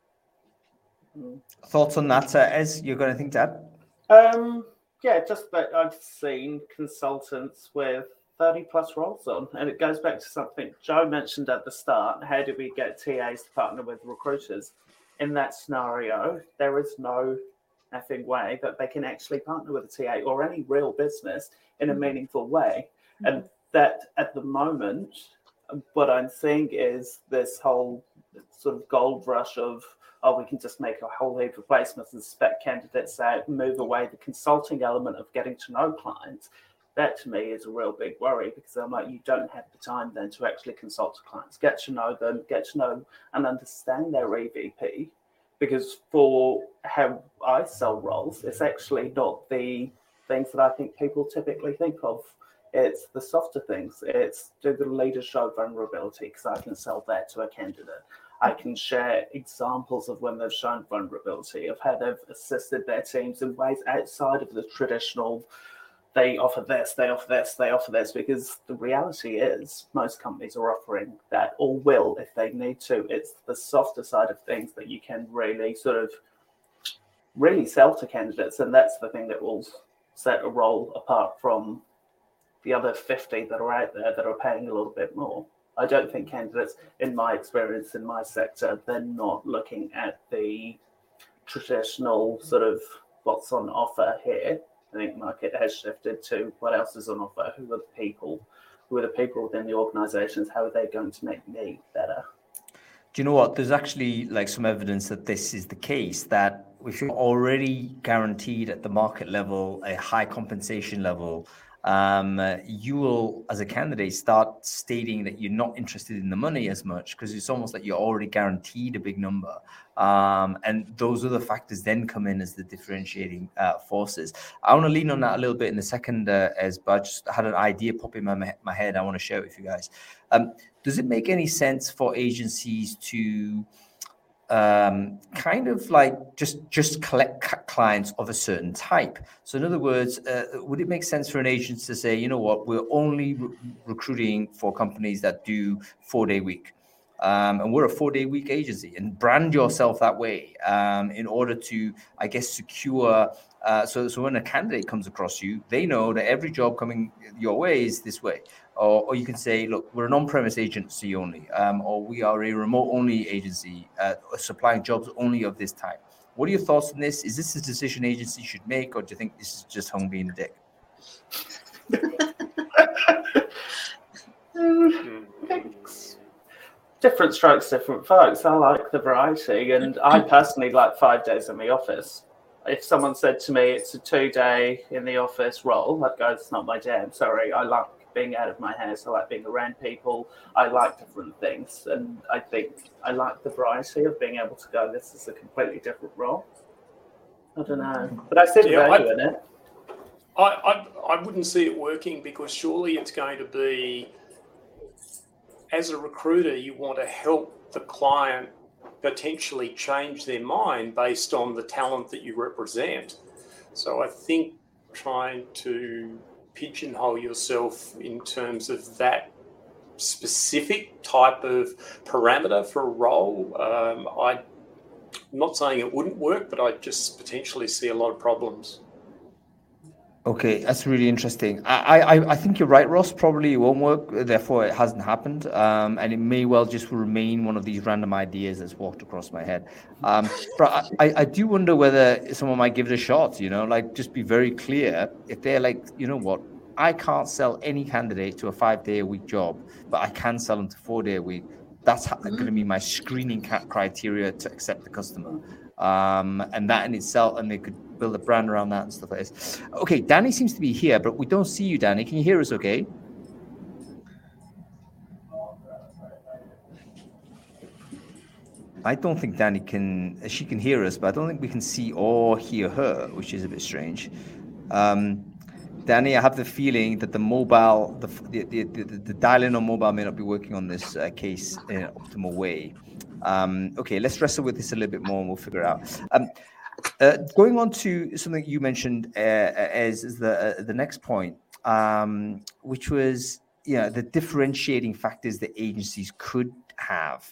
A: Thoughts on that, uh, Ez? You're going to think, Dad?
C: Um, yeah, just that I've seen consultants with thirty plus roles on, and it goes back to something Joe mentioned at the start. How do we get T As to partner with recruiters? In that scenario, there is no effing way that they can actually partner with a T A or any real business in a meaningful way. And that at the moment, what I'm seeing is this whole sort of gold rush of, oh, we can just make a whole heap of placements and spec candidates out, move away the consulting element of getting to know clients. That to me is a real big worry, because I'm like, you don't have the time then to actually consult clients, get to know them, get to know and understand their E V P. Because for how I sell roles, it's actually not the things that I think people typically think of. It's the softer things. It's do the leaders show vulnerability, because I can sell that to a candidate. I can share examples of when they've shown vulnerability, of how they've assisted their teams in ways outside of the traditional, they offer this, they offer this, they offer this, because the reality is most companies are offering that, or will if they need to. It's the softer side of things that you can really sort of really sell to candidates, and that's the thing that will set a role apart from the other fifty that are out there that are paying a little bit more. I don't think candidates, in my experience, in my sector, they're not looking at the traditional sort of what's on offer here. I think the market has shifted to what else is on offer, who are the people, who are the people within the organizations, how are they going to make me better?
A: Do you know what? There's actually like some evidence that this is the case, that if you're already guaranteed at the market level a high compensation level, um, uh, you will, as a candidate, start stating that you're not interested in the money as much, because it's almost like you're already guaranteed a big number. Um, and those other factors then come in as the differentiating uh, forces. I want to lean on that a little bit in a second, uh, as but I just had an idea pop in my, my head. I want to share it with you guys. Um, does it make any sense for agencies to um, kind of like just just collect c- clients of a certain type? So in other words, uh, would it make sense for an agency to say, you know what, we're only re- recruiting for companies that do four day week? Um, and we're a four-day week agency, and brand yourself that way um, in order to, I guess, secure. Uh, so, so when a candidate comes across you, they know that every job coming your way is this way. Or, or you can say, look, we're an on-premise agency only, um, or we are a remote-only agency uh, supplying jobs only of this type. What are your thoughts on this? Is this a decision agency should make, or do you think this is just Hung being a dick?
C: Thanks. Different strokes, different folks. I like the variety, and I personally like five days in the office. If someone said to me it's a two-day in the office role, I'd go, it's not my jam. Sorry, I like being out of my house. I like being around people. I like different things, and I think I like the variety of being able to go, this is a completely different role. I don't know, but I see the
D: Yeah,
C: value
D: I,
C: in it.
D: I, I, I wouldn't see it working, because surely it's going to be, as a recruiter, you want to help the client potentially change their mind based on the talent that you represent. So I think trying to pigeonhole yourself in terms of that specific type of parameter for a role, um, I'm not saying it wouldn't work, but I just potentially see a lot of problems.
A: Okay, that's really interesting. I, I, I think you're right, Ross. Probably it won't work. Therefore, it hasn't happened, um, and it may well just remain one of these random ideas that's walked across my head. Um, but I, I do wonder whether someone might give it a shot. You know, like just be very clear. If they're like, you know what, I can't sell any candidate to a five-day-a-week job, but I can sell them to four-day-a-week. That's mm-hmm. going to be my screening criteria to accept the customer. Um, and that in itself, and they could build a brand around that and stuff like this. Okay, Danny seems to be here, but we don't see you, Danny. Can you hear us okay? I don't think Danny can, she can hear us, but I don't think we can see or hear her, which is a bit strange. Um, Danny, I have the feeling that the mobile, the the, the, the, the dial-in on mobile may not be working on this uh, case in an optimal way. Um, okay, let's wrestle with this a little bit more and we'll figure it out. Um, uh, going on to something you mentioned uh, as, as the uh, the next point, um, which was you know the differentiating factors that agencies could have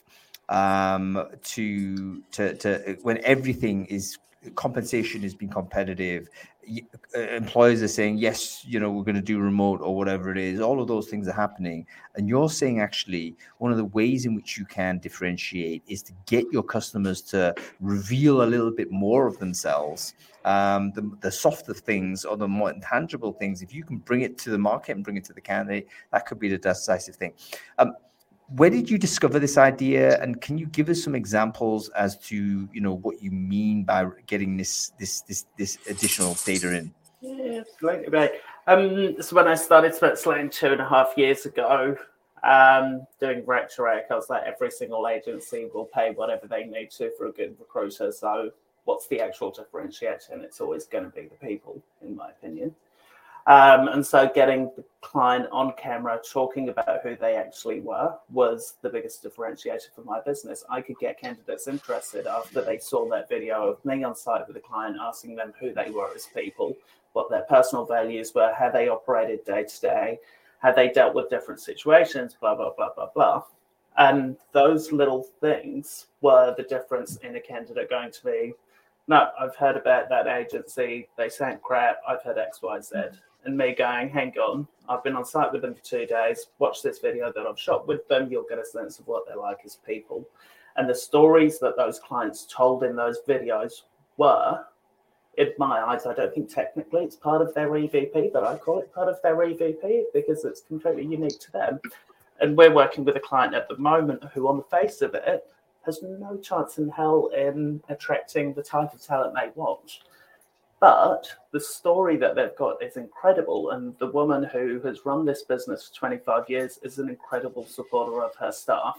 A: um, to to to when everything is compensation has been competitive. Employers are saying, yes, you know, we're going to do remote or whatever it is. All of those things are happening. And you're saying actually one of the ways in which you can differentiate is to get your customers to reveal a little bit more of themselves. Um, the, the softer things or the more intangible things, if you can bring it to the market and bring it to the candidate, that could be the decisive thing. Um, Where did you discover this idea, and can you give us some examples as to you know what you mean by getting this this this this additional data in?
C: Yeah, absolutely. Um, so when I started Switzerland two and a half years ago, um, doing rec to rec, I was like, every single agency will pay whatever they need to for a good recruiter. So what's the actual differentiator? And it's always going to be the people, in my opinion. Um, and so getting the client on camera talking about who they actually were was the biggest differentiator for my business. I could get candidates interested after they saw that video of me on site with the client, asking them who they were as people, what their personal values were, how they operated day to day, how they dealt with different situations, blah, blah, blah, blah, blah. And those little things were the difference in a candidate going to me, no, I've heard about that agency, they sound crap, I've heard X, Y, Z. And me going, hang on, I've been on site with them for two days, watch this video that I've shot with them, you'll get a sense of what they're like as people. And the stories that those clients told in those videos were, in my eyes, I don't think technically it's part of their E V P, but I call it part of their E V P because it's completely unique to them. And we're working with a client at the moment who, on the face of it, has no chance in hell in attracting the type of talent they want. But the story that they've got is incredible. And the woman who has run this business for twenty-five years is an incredible supporter of her staff.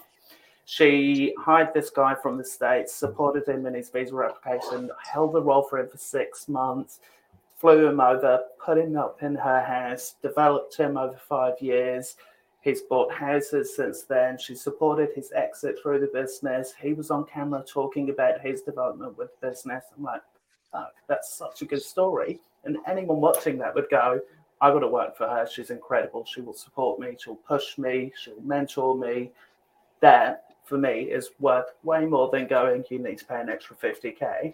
C: She hired this guy from the States, supported him in his visa application, held the role for him for six months, flew him over, put him up in her house, developed him over five years. He's bought houses since then. She supported his exit through the business. He was on camera talking about his development with the business. I'm like, oh, that's such a good story. And anyone watching that would go, I got to work for her. She's incredible. She will support me. She'll push me. She'll mentor me. That, for me, is worth way more than going, you need to pay an extra fifty K.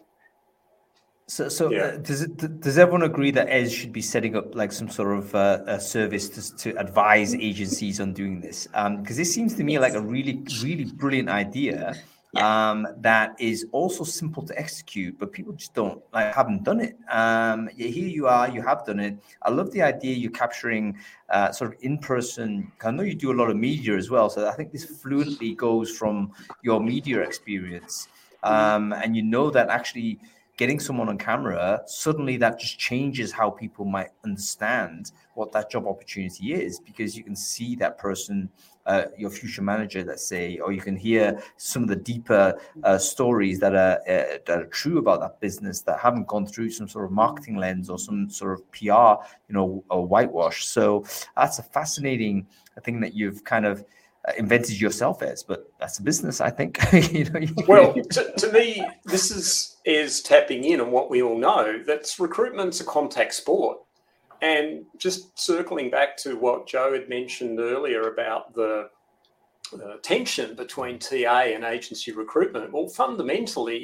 A: So, so
D: Yeah.
A: uh, does it, does everyone agree that Ez should be setting up like some sort of uh, a service to, to advise agencies on doing this? Because um, this seems to me like a really, really brilliant idea.
B: Yeah.
A: Um, that is also simple to execute, but people just don't like haven't done it. Um, yeah, here you are, you have done it. I love the idea you're capturing uh, sort of in person. I know you do a lot of media as well, so I think this fluently goes from your media experience, um, and you know that actually getting someone on camera, suddenly that just changes how people might understand what that job opportunity is, because you can see that person, uh, your future manager, let's say, or you can hear some of the deeper uh, stories that are uh, that are true about that business that haven't gone through some sort of marketing lens or some sort of P R, you know, or whitewash. So that's a fascinating thing that you've kind of Uh, invented yourself as, but that's a business, I think. you know, you
D: well, to, to me, this is is tapping in on what we all know, that's recruitment's a contact sport. And just circling back to what Joe had mentioned earlier about the uh, tension between T A and agency recruitment, well, fundamentally,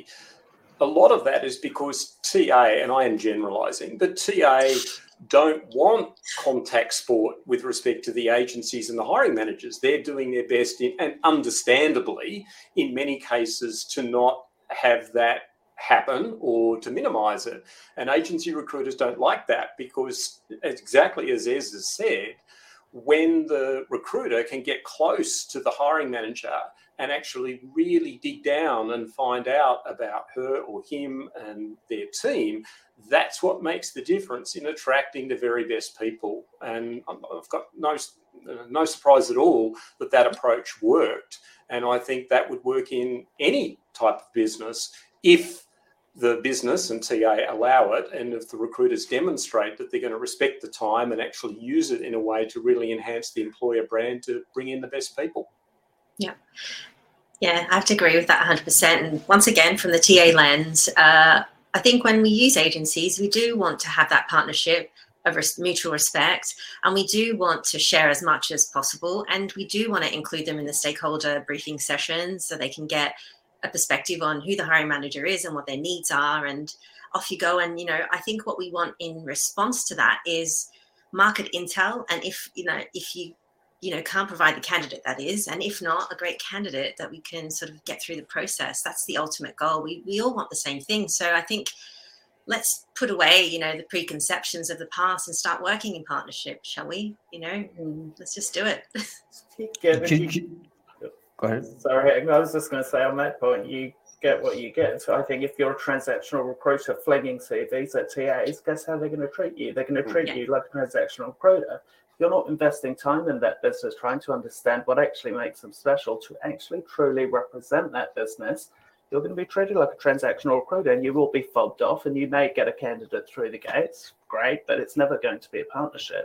D: a lot of that is because T A, and I am generalising, but T A don't want contact sport with respect to the agencies and the hiring managers. They're doing their best, in, and understandably, in many cases, to not have that happen or to minimise it. And agency recruiters don't like that because, exactly as Ez has said, when the recruiter can get close to the hiring manager and actually really dig down and find out about her or him and their team, that's what makes the difference in attracting the very best people. And I've got no, no surprise at all that that approach worked. And I think that would work in any type of business if the business and T A allow it, and if the recruiters demonstrate that they're going to respect the time and actually use it in a way to really enhance the employer brand to bring in the best people.
B: Yeah. Yeah, I have to agree with that one hundred percent. And once again, from the T A lens, uh, I think when we use agencies, we do want to have that partnership of mutual respect, and we do want to share as much as possible, and we do want to include them in the stakeholder briefing sessions so they can get a perspective on who the hiring manager is and what their needs are, and off you go. And, you know, I think what we want in response to that is market intel, and if, you know, if you you know, can't provide the candidate that is, and if not, a great candidate that we can sort of get through the process. That's the ultimate goal. We we all want the same thing. So I think let's put away, you know, the preconceptions of the past and start working in partnership, shall we? You know, let's just do it.
C: Yeah, you,
A: go ahead.
C: Sorry, I was just going to say on that point, you get what you get. So I think if you're a transactional recruiter flinging C Vs at T As, guess how they're going to treat you? They're going to treat yeah. you like a transactional recruiter. You're not investing time in that business, trying to understand what actually makes them special to actually truly represent that business. You're going to be treated like a transactional recruiter, and you will be fobbed off, and you may get a candidate through the gates. Great, but it's never going to be a partnership.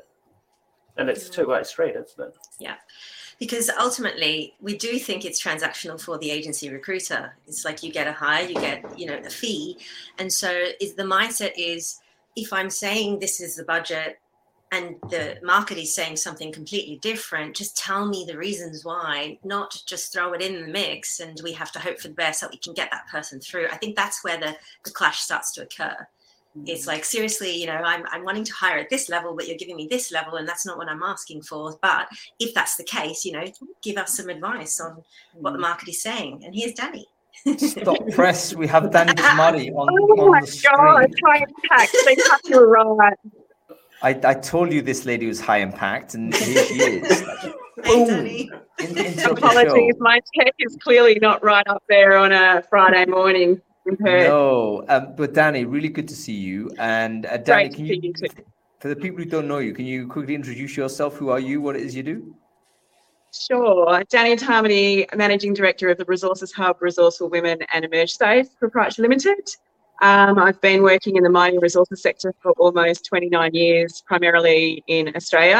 C: And it's a two-way street, isn't it?
B: Yeah. Because ultimately, we do think it's transactional for the agency recruiter. It's like you get a hire, you get, you know, a fee. And so is the mindset is, if I'm saying this is the budget, and the market is saying something completely different, just tell me the reasons why, not just throw it in the mix and we have to hope for the best so we can get that person through. I think that's where the, the clash starts to occur. Mm-hmm. It's like, seriously, you know, I'm, I'm wanting to hire at this level, but you're giving me this level, and that's not what I'm asking for. But if that's the case, you know, give us some advice on what the market is saying. And here's Danny.
A: Stop press. We have Danny Damari on,
E: oh
A: on
E: my
A: the screen.
E: God, high impact. They have to arrive.
A: I, I told you this lady was high impact, and here she is.
B: Hey, Danny.
A: In, in
E: Apologies, my tech is clearly not right up there on a Friday morning in Perth.
A: No, um, but Danny, really good to see you. And uh, Danny,
E: Great
A: can
E: to
A: you,
E: see you too.
A: for the people who don't know you, can you quickly introduce yourself? Who are you? What it is you do?
E: Sure. Danny Tarmany, Managing Director of the Resources Hub, Resourceful Women and Emerge Safe Proprietary Limited. Um, I've been working in the mining resources sector for almost twenty-nine years, primarily in Australia,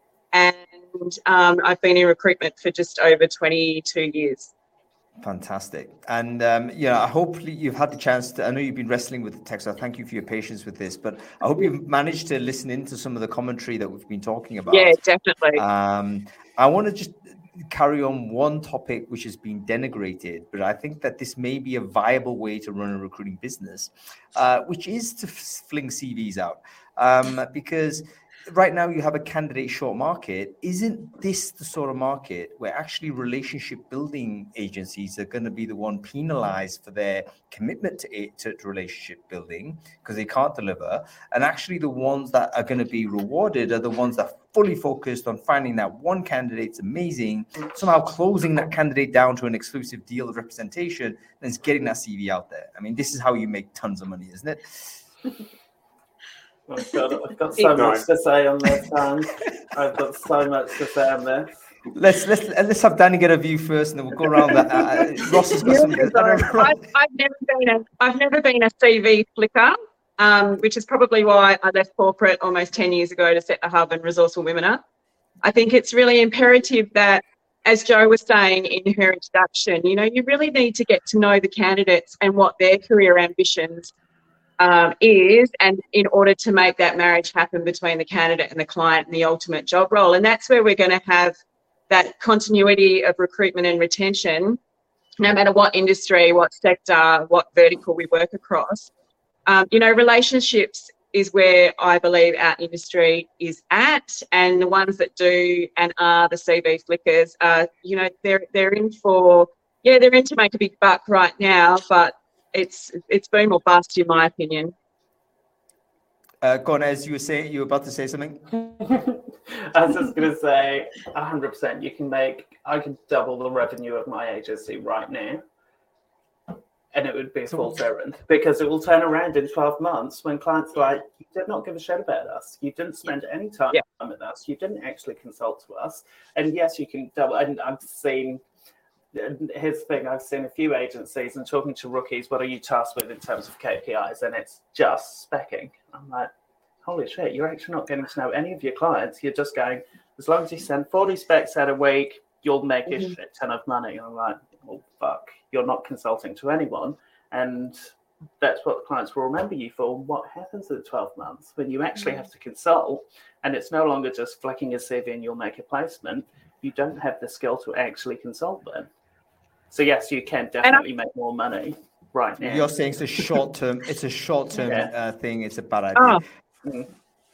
E: and um, I've been in recruitment for just over twenty-two years.
A: Fantastic. And um, yeah, hopefully you've had the chance to, I know you've been wrestling with the text, so thank you for your patience with this, but I hope you've managed to listen into some of the commentary that we've been talking about.
E: Yeah, definitely.
A: Um, I want to just carry on one topic which has been denigrated, but I think that this may be a viable way to run a recruiting business, uh, which is to f- fling C Vs out. Um, because right now you have a candidate short market. Isn't this the sort of market where actually relationship building agencies are going to be the one penalized for their commitment to, it, to relationship building because they can't deliver? And actually the ones that are going to be rewarded are the ones that are fully focused on finding that one candidate's amazing, somehow closing that candidate down to an exclusive deal of representation, and getting that C V out there. I mean, this is how you make tons of money, isn't it?
C: Oh God, I've got so much to say on this, and I've got so much to say on this.
A: Let's let's let's have Danny get a view first, and then we'll go around that. Uh, Ross has got some.
E: I've, I've never been a I've never been a C V flicker, um, which is probably why I left corporate almost ten years ago to set the hub and Resourceful Women up. I think it's really imperative that, as Jo was saying in her introduction, you know, you really need to get to know the candidates and what their career ambitions Um, is, and in order to make that marriage happen between the candidate and the client and the ultimate job role. And that's where we're going to have that continuity of recruitment and retention, no matter what industry, what sector, what vertical we work across. Um, you know, relationships is where I believe our industry is at, and the ones that do and are the C V flickers are, you know, they're they're in for, yeah, they're in to make a big buck right now, but it's it's boom or bust, in my opinion.
A: Uh, go on, as you were saying, you were about to say something.
C: I was just going to say, one hundred percent. You can make, I could double the revenue of my agency right now, and it would be a false errand, because it will turn around in twelve months when clients are like, you did not give a shit about us. You didn't spend any time yeah. with us. You didn't actually consult to us. And yes, you can double. And I've seen. Here's the thing, I've seen a few agencies and talking to rookies, what are you tasked with in terms of K P Is? And it's just specking. I'm like, holy shit, you're actually not getting to know any of your clients. You're just going, as long as you send forty specs out a week, you'll make a mm-hmm. shit ton of money. And I'm like, oh, fuck, you're not consulting to anyone. And that's what the clients will remember you for. What happens in twelve months when you actually have to consult, and it's no longer just flicking a C V and you'll make a placement. You don't have the skill to actually consult them. So yes, you can definitely make more money right now.
A: You're saying it's a short term. It's a short term yeah. uh, thing. It's a bad idea.
E: Oh. Mm.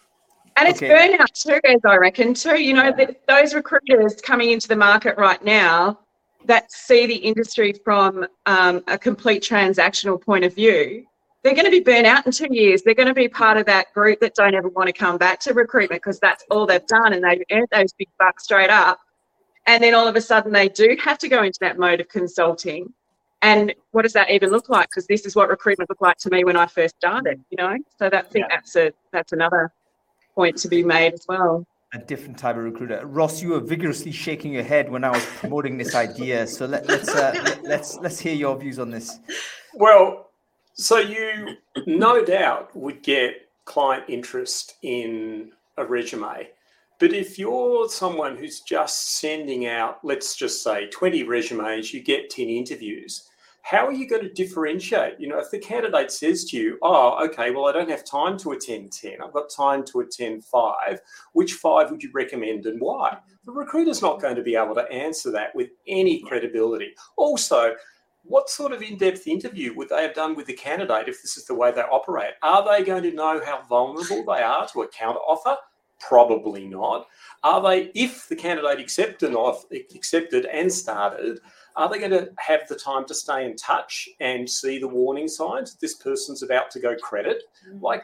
E: And it's okay. burnout too, as I reckon too. You know, yeah. the, those recruiters coming into the market right now that see the industry from um, a complete transactional point of view, they're going to be burnt out in two years. They're going to be part of that group that don't ever want to come back to recruitment because that's all they've done, and they've earned those big bucks straight up. And then all of a sudden they do have to go into that mode of consulting. And what does that even look like? Because this is what recruitment looked like to me when I first started, you know? So that, I think yeah. that's a that's another point to be made as well.
A: A different type of recruiter. Ross, you were vigorously shaking your head when I was promoting this idea. So let, let's uh, let, let's let's hear your views on this.
D: Well, so you no doubt would get client interest in a resume. But if you're someone who's just sending out, let's just say twenty resumes, you get ten interviews, how are you going to differentiate? You know, if the candidate says to you, oh, okay, well, I don't have time to attend ten, I've got time to attend five, which five would you recommend and why? The recruiter's not going to be able to answer that with any credibility. Also, what sort of in-depth interview would they have done with the candidate if this is the way they operate? Are they going to know how vulnerable they are to a counter offer? Probably not. Are they, if the candidate accepted, off, accepted and started, are they going to have the time to stay in touch and see the warning signs that this person's about to go credit? Like,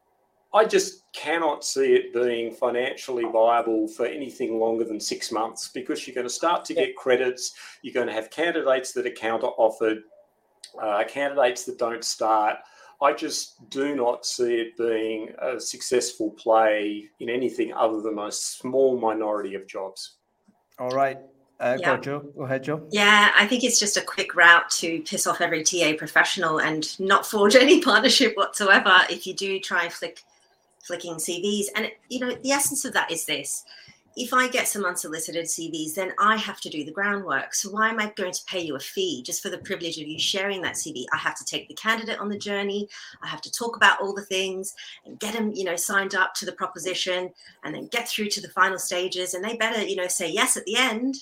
D: I just cannot see it being financially viable for anything longer than six months because you're going to start to get credits. You're going to have candidates that are counter-offered, uh, candidates that don't start. I just do not see it being a successful play in anything other than a small minority of jobs.
A: All right. Uh,
B: yeah.
A: Go, Jo. Go ahead, Jo.
B: Yeah, I think it's just a quick route to piss off every T A professional and not forge any partnership whatsoever if you do try and flick flicking C Vs. And, you know, the essence of that is this. If I get some unsolicited C Vs, then I have to do the groundwork. So why am I going to pay you a fee just for the privilege of you sharing that C V? I have to take the candidate on the journey. I have to talk about all the things and get them, you know, signed up to the proposition and then get through to the final stages. And they better, you know, say yes at the end.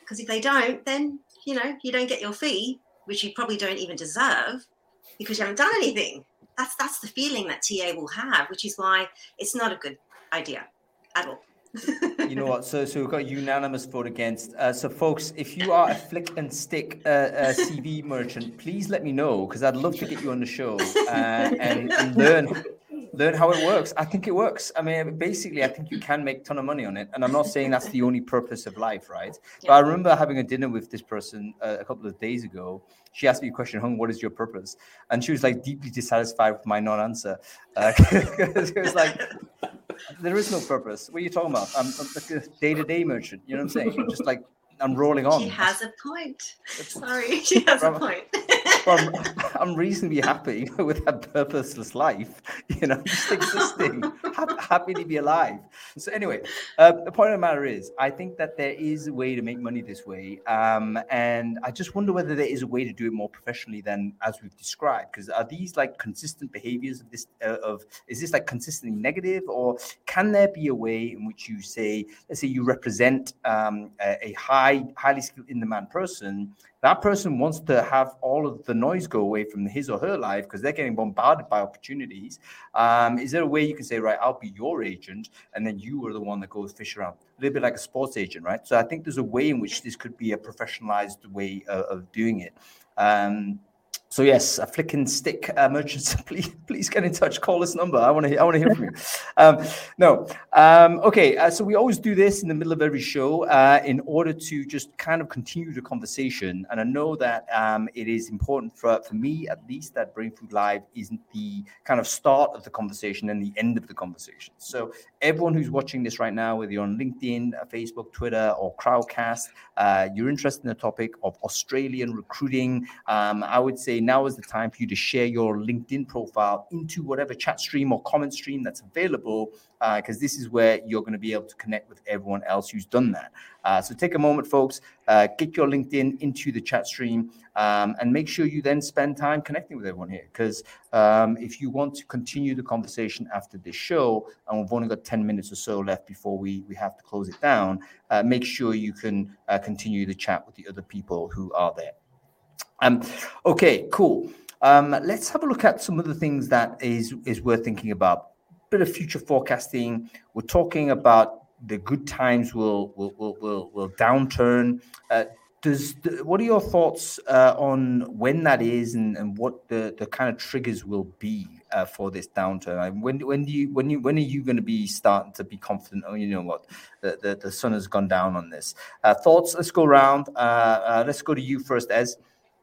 B: Because if they don't, then, you know, you don't get your fee, which you probably don't even deserve because you haven't done anything. That's that's the feeling that T A will have, which is why it's not a good idea at all.
A: You know what? So, so we've got a unanimous vote against. Uh, so, folks, if you are a flick and stick uh, uh, C V merchant, please let me know because I'd love to get you on the show uh, and, and learn learn how it works. I think it works. I mean, basically, I think you can make a ton of money on it. And I'm not saying that's the only purpose of life, right? Yeah. But I remember having a dinner with this person uh, a couple of days ago. She asked me a question, Hung, what is your purpose? And she was like deeply dissatisfied with my non-answer. Uh, it was like, there is no purpose. What are you talking about? I'm, I'm like a day-to-day merchant. You know what I'm saying? I'm just like, I'm rolling on.
B: She has a point. Sorry, she has a point.
A: I'm, I'm reasonably happy with a purposeless life, you know, just existing, happy to be alive. So anyway, uh, the point of the matter is, I think that there is a way to make money this way. Um, and I just wonder whether there is a way to do it more professionally than as we've described, because are these like consistent behaviors of this, uh, of, is this like consistently negative, or can there be a way in which you say, let's say you represent um, a, a high, highly skilled in-demand person, that person wants to have all of the noise go away from his or her life because they're getting bombarded by opportunities. Um, is there a way you can say, right, I'll be your agent, and then you are the one that goes fish around? A little bit like a sports agent, right? So I think there's a way in which this could be a professionalized way of, of doing it. Um, So yes, a flick and stick uh, merchants, please, please get in touch. Call this number. I want to, I want to hear from you. Um, no, um, okay. Uh, so we always do this in the middle of every show uh, in order to just kind of continue the conversation. And I know that um, it is important for for me, at least, that Brain Food Live isn't the kind of start of the conversation and the end of the conversation. So everyone who's watching this right now, whether you're on LinkedIn, Facebook, Twitter, or Crowdcast, uh, you're interested in the topic of Australian recruiting. Um, I would say now is the time for you to share your LinkedIn profile into whatever chat stream or comment stream that's available, because uh, this is where you're going to be able to connect with everyone else who's done that. Uh, so take a moment, folks, uh, get your LinkedIn into the chat stream, um, and make sure you then spend time connecting with everyone here, because um, if you want to continue the conversation after this show, and we've only got ten minutes or so left before we, we have to close it down, uh, make sure you can uh, continue the chat with the other people who are there. Um, okay, cool. Um, let's have a look at some of the things that is, is worth thinking about. A bit of future forecasting. We're talking about the good times will will will will, will downturn. Uh, does the, what are your thoughts uh, on when that is, and, and what the, the kind of triggers will be uh, for this downturn? I mean, when when do you when you when are you going to be starting to be confident? Oh, you know what, the the, the sun has gone down on this. Uh, thoughts. Let's go around. Uh, uh, let's go to you first, Ez.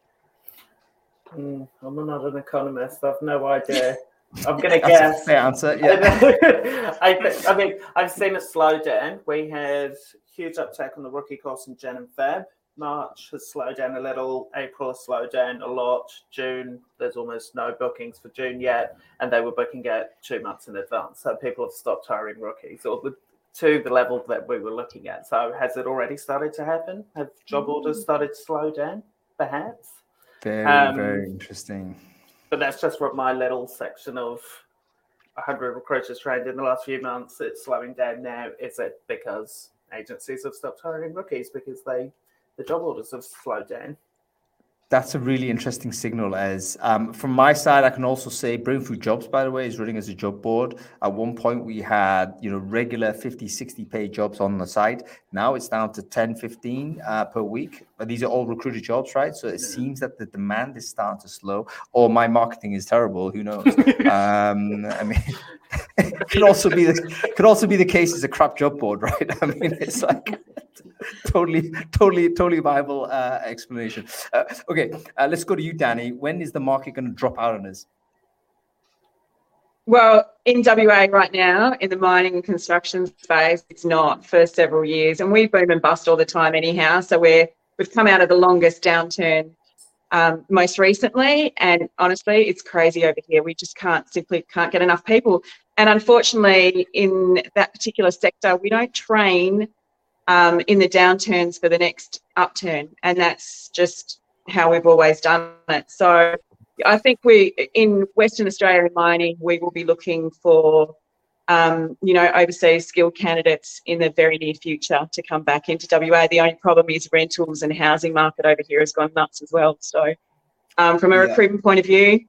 C: Mm, I'm not an economist. I've no idea. I'm going to guess.
A: A fair answer. Yeah.
C: I, I mean, I've seen a slowdown. We had huge uptake on the rookie course in Jan and Feb. March has slowed down a little. April has slowed down a lot. June, there's almost no bookings for June yet, and they were booking it two months in advance. So people have stopped hiring rookies, or the, to the level that we were looking at. So has it already started to happen? Have job orders started to slow down, perhaps?
A: Very, um, very interesting.
C: But that's just from my little section of one hundred recruiters trained in the last few months. It's slowing down now. Is it because agencies have stopped hiring rookies because they the job orders have slowed down?
A: That's a really interesting signal. As um, from my side, I can also say Brain Food Jobs, by the way, is running as a job board. At one point, we had, you know, regular fifty, sixty paid jobs on the site. Now it's down to ten, fifteen uh, per week. But these are all recruited jobs, right? So it yeah. seems that the demand is starting to slow, or my marketing is terrible. Who knows? um, I mean, it could also be the could also be the case as a crap job board, right? I mean, it's like totally, totally, totally viable uh, explanation. Uh, okay, uh, let's go to you, Danny. When is the market going to drop out on us?
E: Well, in W A right now, in the mining and construction space, it's not for several years, and we boom and bust all the time anyhow. So we're we've come out of the longest downturn um, most recently, and honestly, it's crazy over here. We just can't simply can't get enough people, and unfortunately, in that particular sector, we don't train um, in the downturns for the next upturn, and that's just how we've always done it. So I think we, in Western Australia in mining, we will be looking for um, you know, overseas skilled candidates in the very near future to come back into W A. The only problem is rentals and housing market over here has gone nuts as well. So um, from a
A: Yeah.
E: recruitment point of view,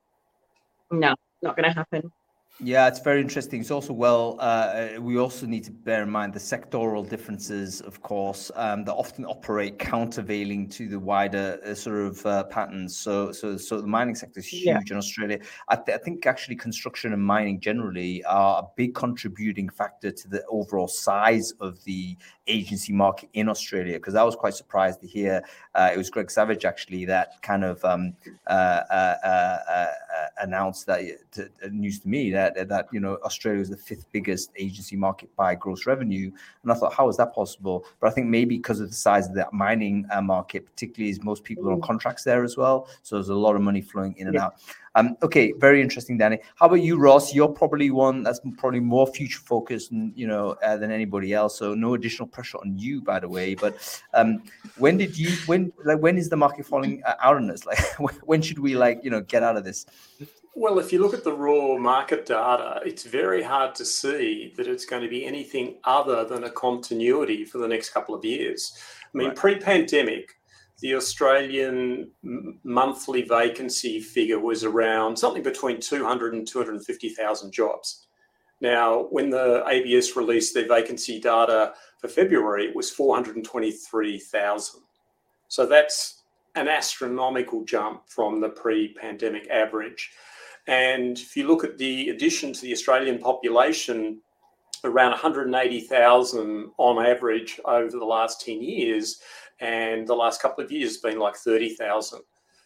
E: no, not going to happen.
A: Yeah, it's very interesting. It's also, well, uh, we also need to bear in mind the sectoral differences, of course, um, that often operate countervailing to the wider uh, sort of uh, patterns. So, so, so the mining sector is huge
E: Yeah.
A: in Australia. I, th- I think actually construction and mining generally are a big contributing factor to the overall size of the agency market in Australia, because I was quite surprised to hear uh, it was Greg Savage actually that kind of um, uh, uh, uh, uh, announced that to, uh, news to me that that you know Australia is the fifth biggest agency market by gross revenue, and I thought, how is that possible? But I think maybe because of the size of that mining uh, market, particularly as most people are on contracts there as well, so there's a lot of money flowing in and
E: Yeah.
A: out. Um, okay, very interesting, Danny. How about you, Ross? You're probably one that's probably more future focused, and you know, uh, than anybody else. So no additional pressure on you, by the way. But um, when did you? When like when is the market falling uh, out on us? Like when should we like you know get out of this?
D: Well, if you look at the raw market data, it's very hard to see that it's going to be anything other than a continuity for the next couple of years. I mean,
A: Right.
D: pre-pandemic, the Australian m- monthly vacancy figure was around something between two hundred and two hundred fifty thousand jobs. Now, when the A B S released their vacancy data for February, it was four hundred twenty-three thousand. So that's an astronomical jump from the pre-pandemic average. And if you look at the addition to the Australian population, around one hundred eighty thousand on average over the last ten years, and the last couple of years has been like thirty thousand.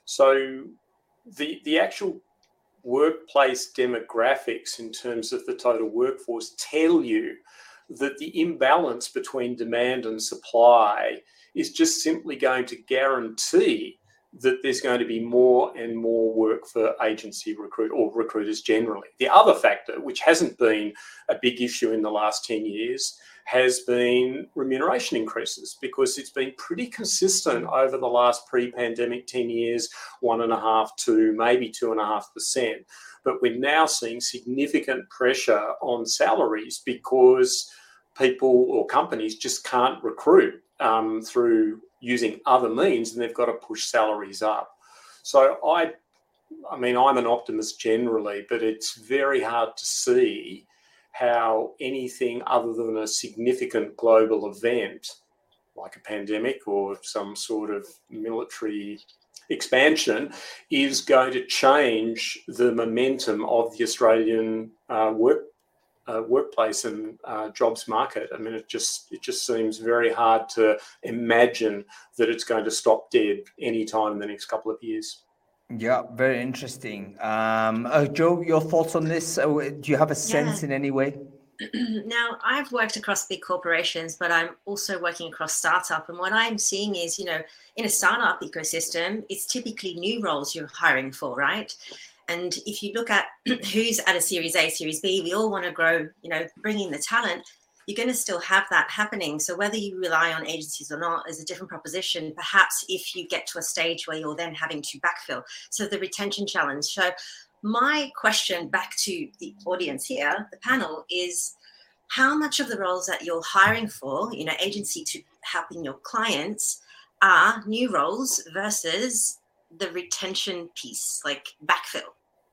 D: So the, the actual workplace demographics in terms of the total workforce tell you that the imbalance between demand and supply is just simply going to guarantee that there's going to be more and more work for agency recruit or recruiters generally. The other factor, which hasn't been a big issue in the last ten years, has been remuneration increases, because it's been pretty consistent over the last pre-pandemic ten years, one and a half to maybe two and a half percent. But we're now seeing significant pressure on salaries because people or companies just can't recruit um, through using other means, and they've got to push salaries up. So I, I mean, I'm an optimist generally, but it's very hard to see how anything other than a significant global event like a pandemic or some sort of military expansion is going to change the momentum of the Australian uh, work Uh, workplace and uh, jobs market. I mean, it just it just seems very hard to imagine that it's going to stop dead anytime in the next couple of years.
A: Yeah, very interesting. Um, uh, Joe, your thoughts on this? Uh, do you have a sense
B: Yeah.
A: in any way?
B: Now, I've worked across big corporations, but I'm also working across startup. And what I'm seeing is, you know, in a startup ecosystem, it's typically new roles you're hiring for, right? And if you look at who's at a Series A, Series B, we all want to grow, you know, bring in the talent. You're going to still have that happening. So whether you rely on agencies or not is a different proposition, perhaps if you get to a stage where you're then having to backfill. So the retention challenge. So my question back to the audience here, the panel, is how much of the roles that you're hiring for, you know, agency to helping your clients are new roles versus the retention piece, like backfill?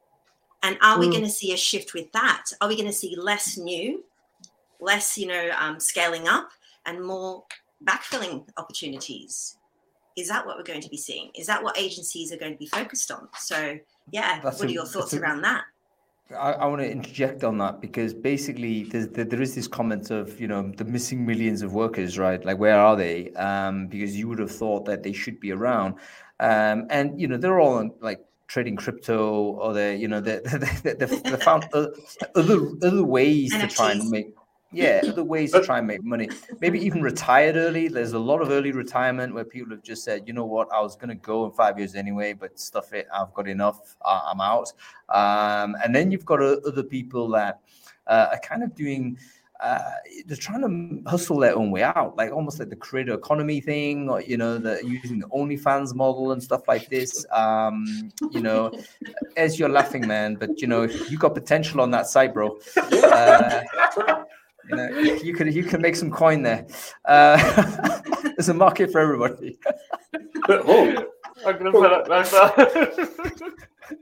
B: And are we
E: Mm.
B: going to see a shift with that? Are we going to see less new, less, you know, um, scaling up and more backfilling opportunities? Is that what we're going to be seeing? Is that what agencies are going to be focused on? So, yeah,
A: That's
B: what
A: a-
B: are your thoughts
A: that's a-
B: around that?
A: I, I want to interject on that, because basically there's, there, there is this comment of, you know, the missing millions of workers, right? Like, where are they? Um, because you would have thought that they should be around. Um, and, you know, they're all on, like, trading crypto, or they, you know, they, they, they, they found other, other, other ways to try and
B: N F Ts.
A: make, yeah, other ways to try and make money. Maybe even retired early. There's a lot of early retirement where people have just said, you know what, I was going to go in five years anyway, but stuff it, I've got enough, uh, I'm out. Um, and then you've got uh, other people that uh, are kind of doing uh, they're trying to hustle their own way out, like almost like the creator economy thing, or, you know, the using the OnlyFans model and stuff like this. Um, you know, as you're laughing, man, but you know, you got potential on that site, bro. Uh, you know, you could you can make some coin there. Uh, there's a market for everybody.
C: Oh, I'm gonna put it like that.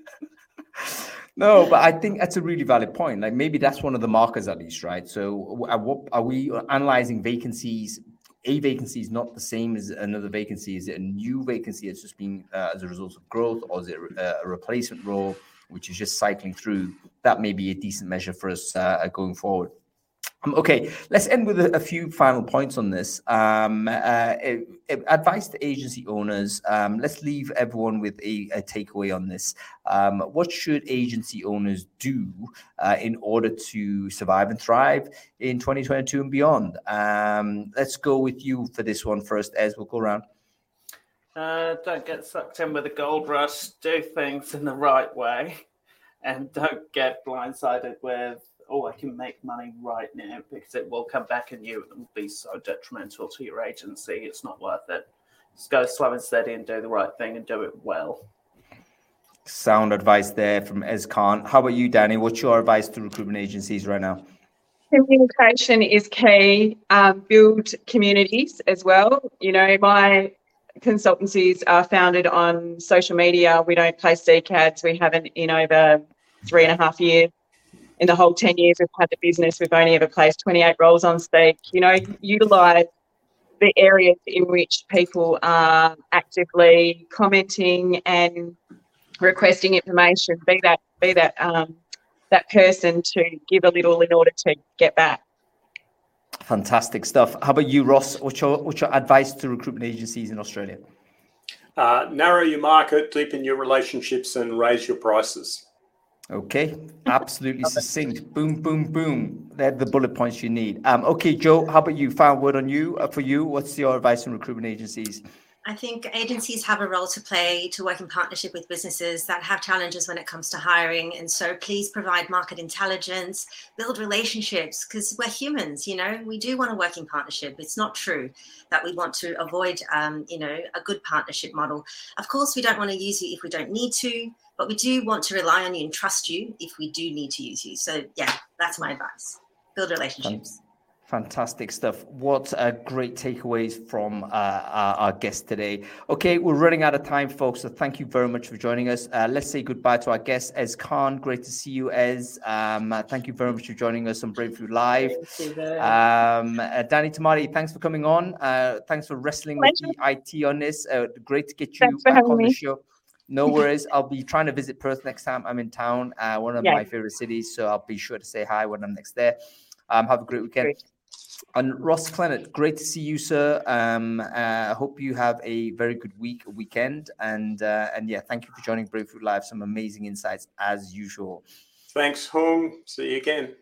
A: No, but I think that's a really valid point. Like maybe that's one of the markers, at least, right? So, are, what, are we analyzing vacancies? A vacancy is not the same as another vacancy. Is it a new vacancy that's just been uh, as a result of growth, or is it a, a replacement role which is just cycling through? That may be a decent measure for us uh, going forward. Um, okay, let's end with a, a few final points on this. Um, uh, advice to agency owners. Um, let's leave everyone with a, a takeaway on this. Um, what should agency owners do uh, in order to survive and thrive in twenty twenty-two and beyond? Um, let's go with you for this one first, Ez. We'll go around.
C: Uh, don't get sucked in with the gold rush. Do things in the right way, and don't get blindsided with, oh, I can make money right now, because it will come back and you will be so detrimental to your agency. It's not worth it. Just go slow and steady and do the right thing and do it well.
A: Sound advice there from Ez Khan. How about you, Danny? What's your advice to recruitment agencies right now?
E: Communication is key. Um, build communities as well. You know, my consultancies are founded on social media. We don't place C C A Ds. We haven't in over three and a half years. In the whole ten years we've had the business, we've only ever placed twenty-eight roles on Seek. You know, utilise the areas in which people are actively commenting and requesting information. Be that be that um, that person to give a little in order to get back.
A: Fantastic stuff. How about you, Ross? What's your what's your advice to recruitment agencies in Australia?
D: Uh, narrow your market, deepen your relationships, and raise your prices.
A: Okay, absolutely succinct. Boom, boom, boom. They're the bullet points you need. Um, okay, Joe, how about you? Final word on you. Uh, for you, what's your advice on recruitment agencies?
B: I think agencies have a role to play to work in partnership with businesses that have challenges when it comes to hiring. And so please provide market intelligence, build relationships, because we're humans, you know, we do want to work in partnership. It's not true that we want to avoid, um, you know, a good partnership model. Of course, we don't want to use you if we don't need to, but we do want to rely on you and trust you if we do need to use you. So yeah, that's my advice. Build relationships.
A: Fantastic stuff. What uh, great takeaways from uh, our, our guest today. Okay, we're running out of time, folks, so thank you very much for joining us. Uh, let's say goodbye to our guest, Ez Khan. Great to see you, Ez. Um, uh, thank you very much for joining us on Breakthrough Live. Um, uh, Danny Tamari, thanks for coming on. Uh, thanks for wrestling with the I T on this. Uh, great to get you
E: Thanks for
A: back
E: having
A: on the
E: me.
A: show. No worries. I'll be trying to visit Perth next time I'm in town, uh, one of
E: Yeah.
A: my favorite cities, so I'll be sure to say hi when I'm next there. Um, have a great weekend.
E: Great.
A: And Ross Clennett, great to see you, sir. Um, I uh, hope you have a very good week, weekend. And uh, and yeah, thank you for joining Breakthrough Live. Some amazing insights as usual.
D: Thanks, Hung. See you again.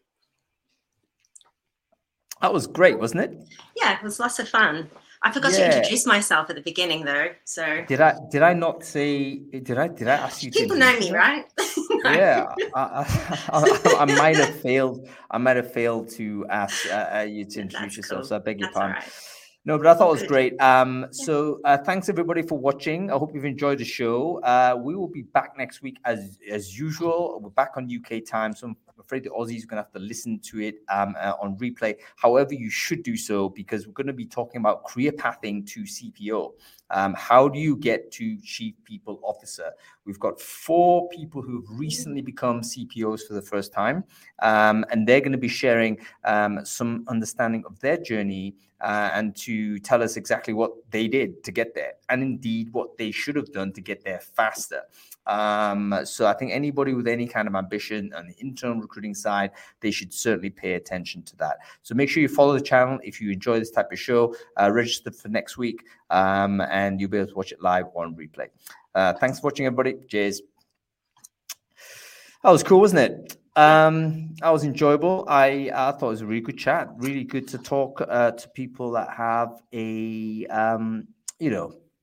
A: That was great, wasn't it?
B: Yeah, it was lots of fun. I forgot
A: Yeah.
B: to introduce myself at the beginning though. So
A: Did I did I not say, did I did I ask you
B: people
A: to
B: know
A: introduce
B: me,
A: yourself?
B: right? No.
A: Yeah, I, I, I, I might have failed. I might have failed to ask uh, uh, you to introduce
B: That's
A: yourself.
B: cool.
A: So I beg your
B: That's all
A: pardon.
B: right.
A: No, but I thought it was
B: Good.
A: great. Um, so uh, thanks everybody for watching. I hope you've enjoyed the show. Uh, we will be back next week as as usual. We're back on U K time, so I'm afraid the Aussies are going to have to listen to it um, uh, on replay. However, you should do so because we're going to be talking about career pathing to C P O. Um, how do you get to Chief People Officer? We've got four people who've recently become C P Os for the first time, um, and they're going to be sharing um, some understanding of their journey uh, and to tell us exactly what they did to get there, and indeed what they should have done to get there faster. Um, so I think anybody with any kind of ambition on the internal recruiting side, they should certainly pay attention to that. So make sure you follow the channel if you enjoy this type of show. Uh, register for next week, um, and you'll be able to watch it live on replay. Uh, thanks for watching, everybody. Cheers. That was cool, wasn't it? Um, that was enjoyable. I, I thought it was a really good chat. Really good to talk uh, to people that have a, um, you know,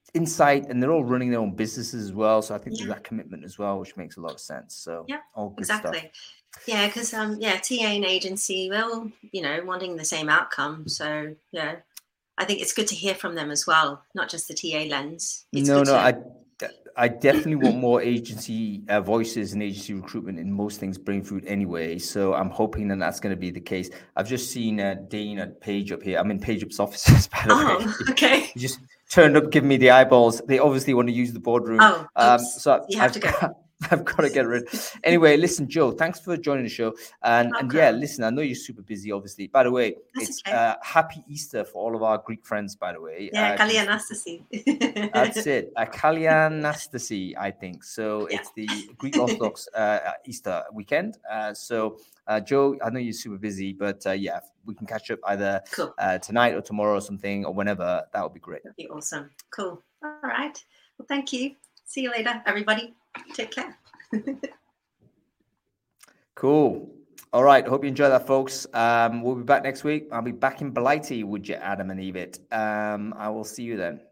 A: insight, and they're all running their own businesses as well. So I think
B: Yeah.
A: there's that commitment as well, which makes a lot of sense. So
B: Yeah,
A: all good
B: exactly.
A: stuff.
B: Yeah, because um, yeah, T A and agency, we're all, you know, wanting the same outcome. So yeah, I think it's good to hear from them as well, not just the T A lens. It's
A: no,
B: good
A: no,
B: to...
A: I, I definitely want more agency uh, voices and agency recruitment in most things Brain Food anyway. So I'm hoping that that's going to be the case. I've just seen uh, Dean at Page Up here. I'm in Page Up's offices, by the
B: Oh,
A: way.
B: okay.
A: He just turned up, giving me the eyeballs. They obviously want to use the boardroom.
B: Oh,
A: um,
B: oops.
A: so
B: You have
A: I've
B: to go.
A: got, I've got to get rid. Anyway, listen, Joe, thanks for joining the show. And, and yeah,
B: welcome.
A: listen, I know you're super busy, obviously. By the way,
B: That's
A: it's
B: okay.
A: uh, happy Easter for all of our Greek friends, by the way.
B: Yeah,
A: Uh,
B: Kali Anastasi.
A: That's it. A Kalianastasi, I think. So
B: Yeah.
A: it's the Greek Orthodox uh, Easter weekend. Uh, so, uh, Joe, I know you're super busy, but uh, yeah, we can catch up either
B: Cool.
A: uh, tonight or tomorrow or something or whenever. That would be great.
B: That'd be awesome. Cool. All right. Well, thank you. See you later, everybody. Take care.
A: Cool. All right. Hope you enjoy that, folks. Um, we'll be back next week. I'll be back in Blighty, would you, Adam and Evit? Um, I will see you then.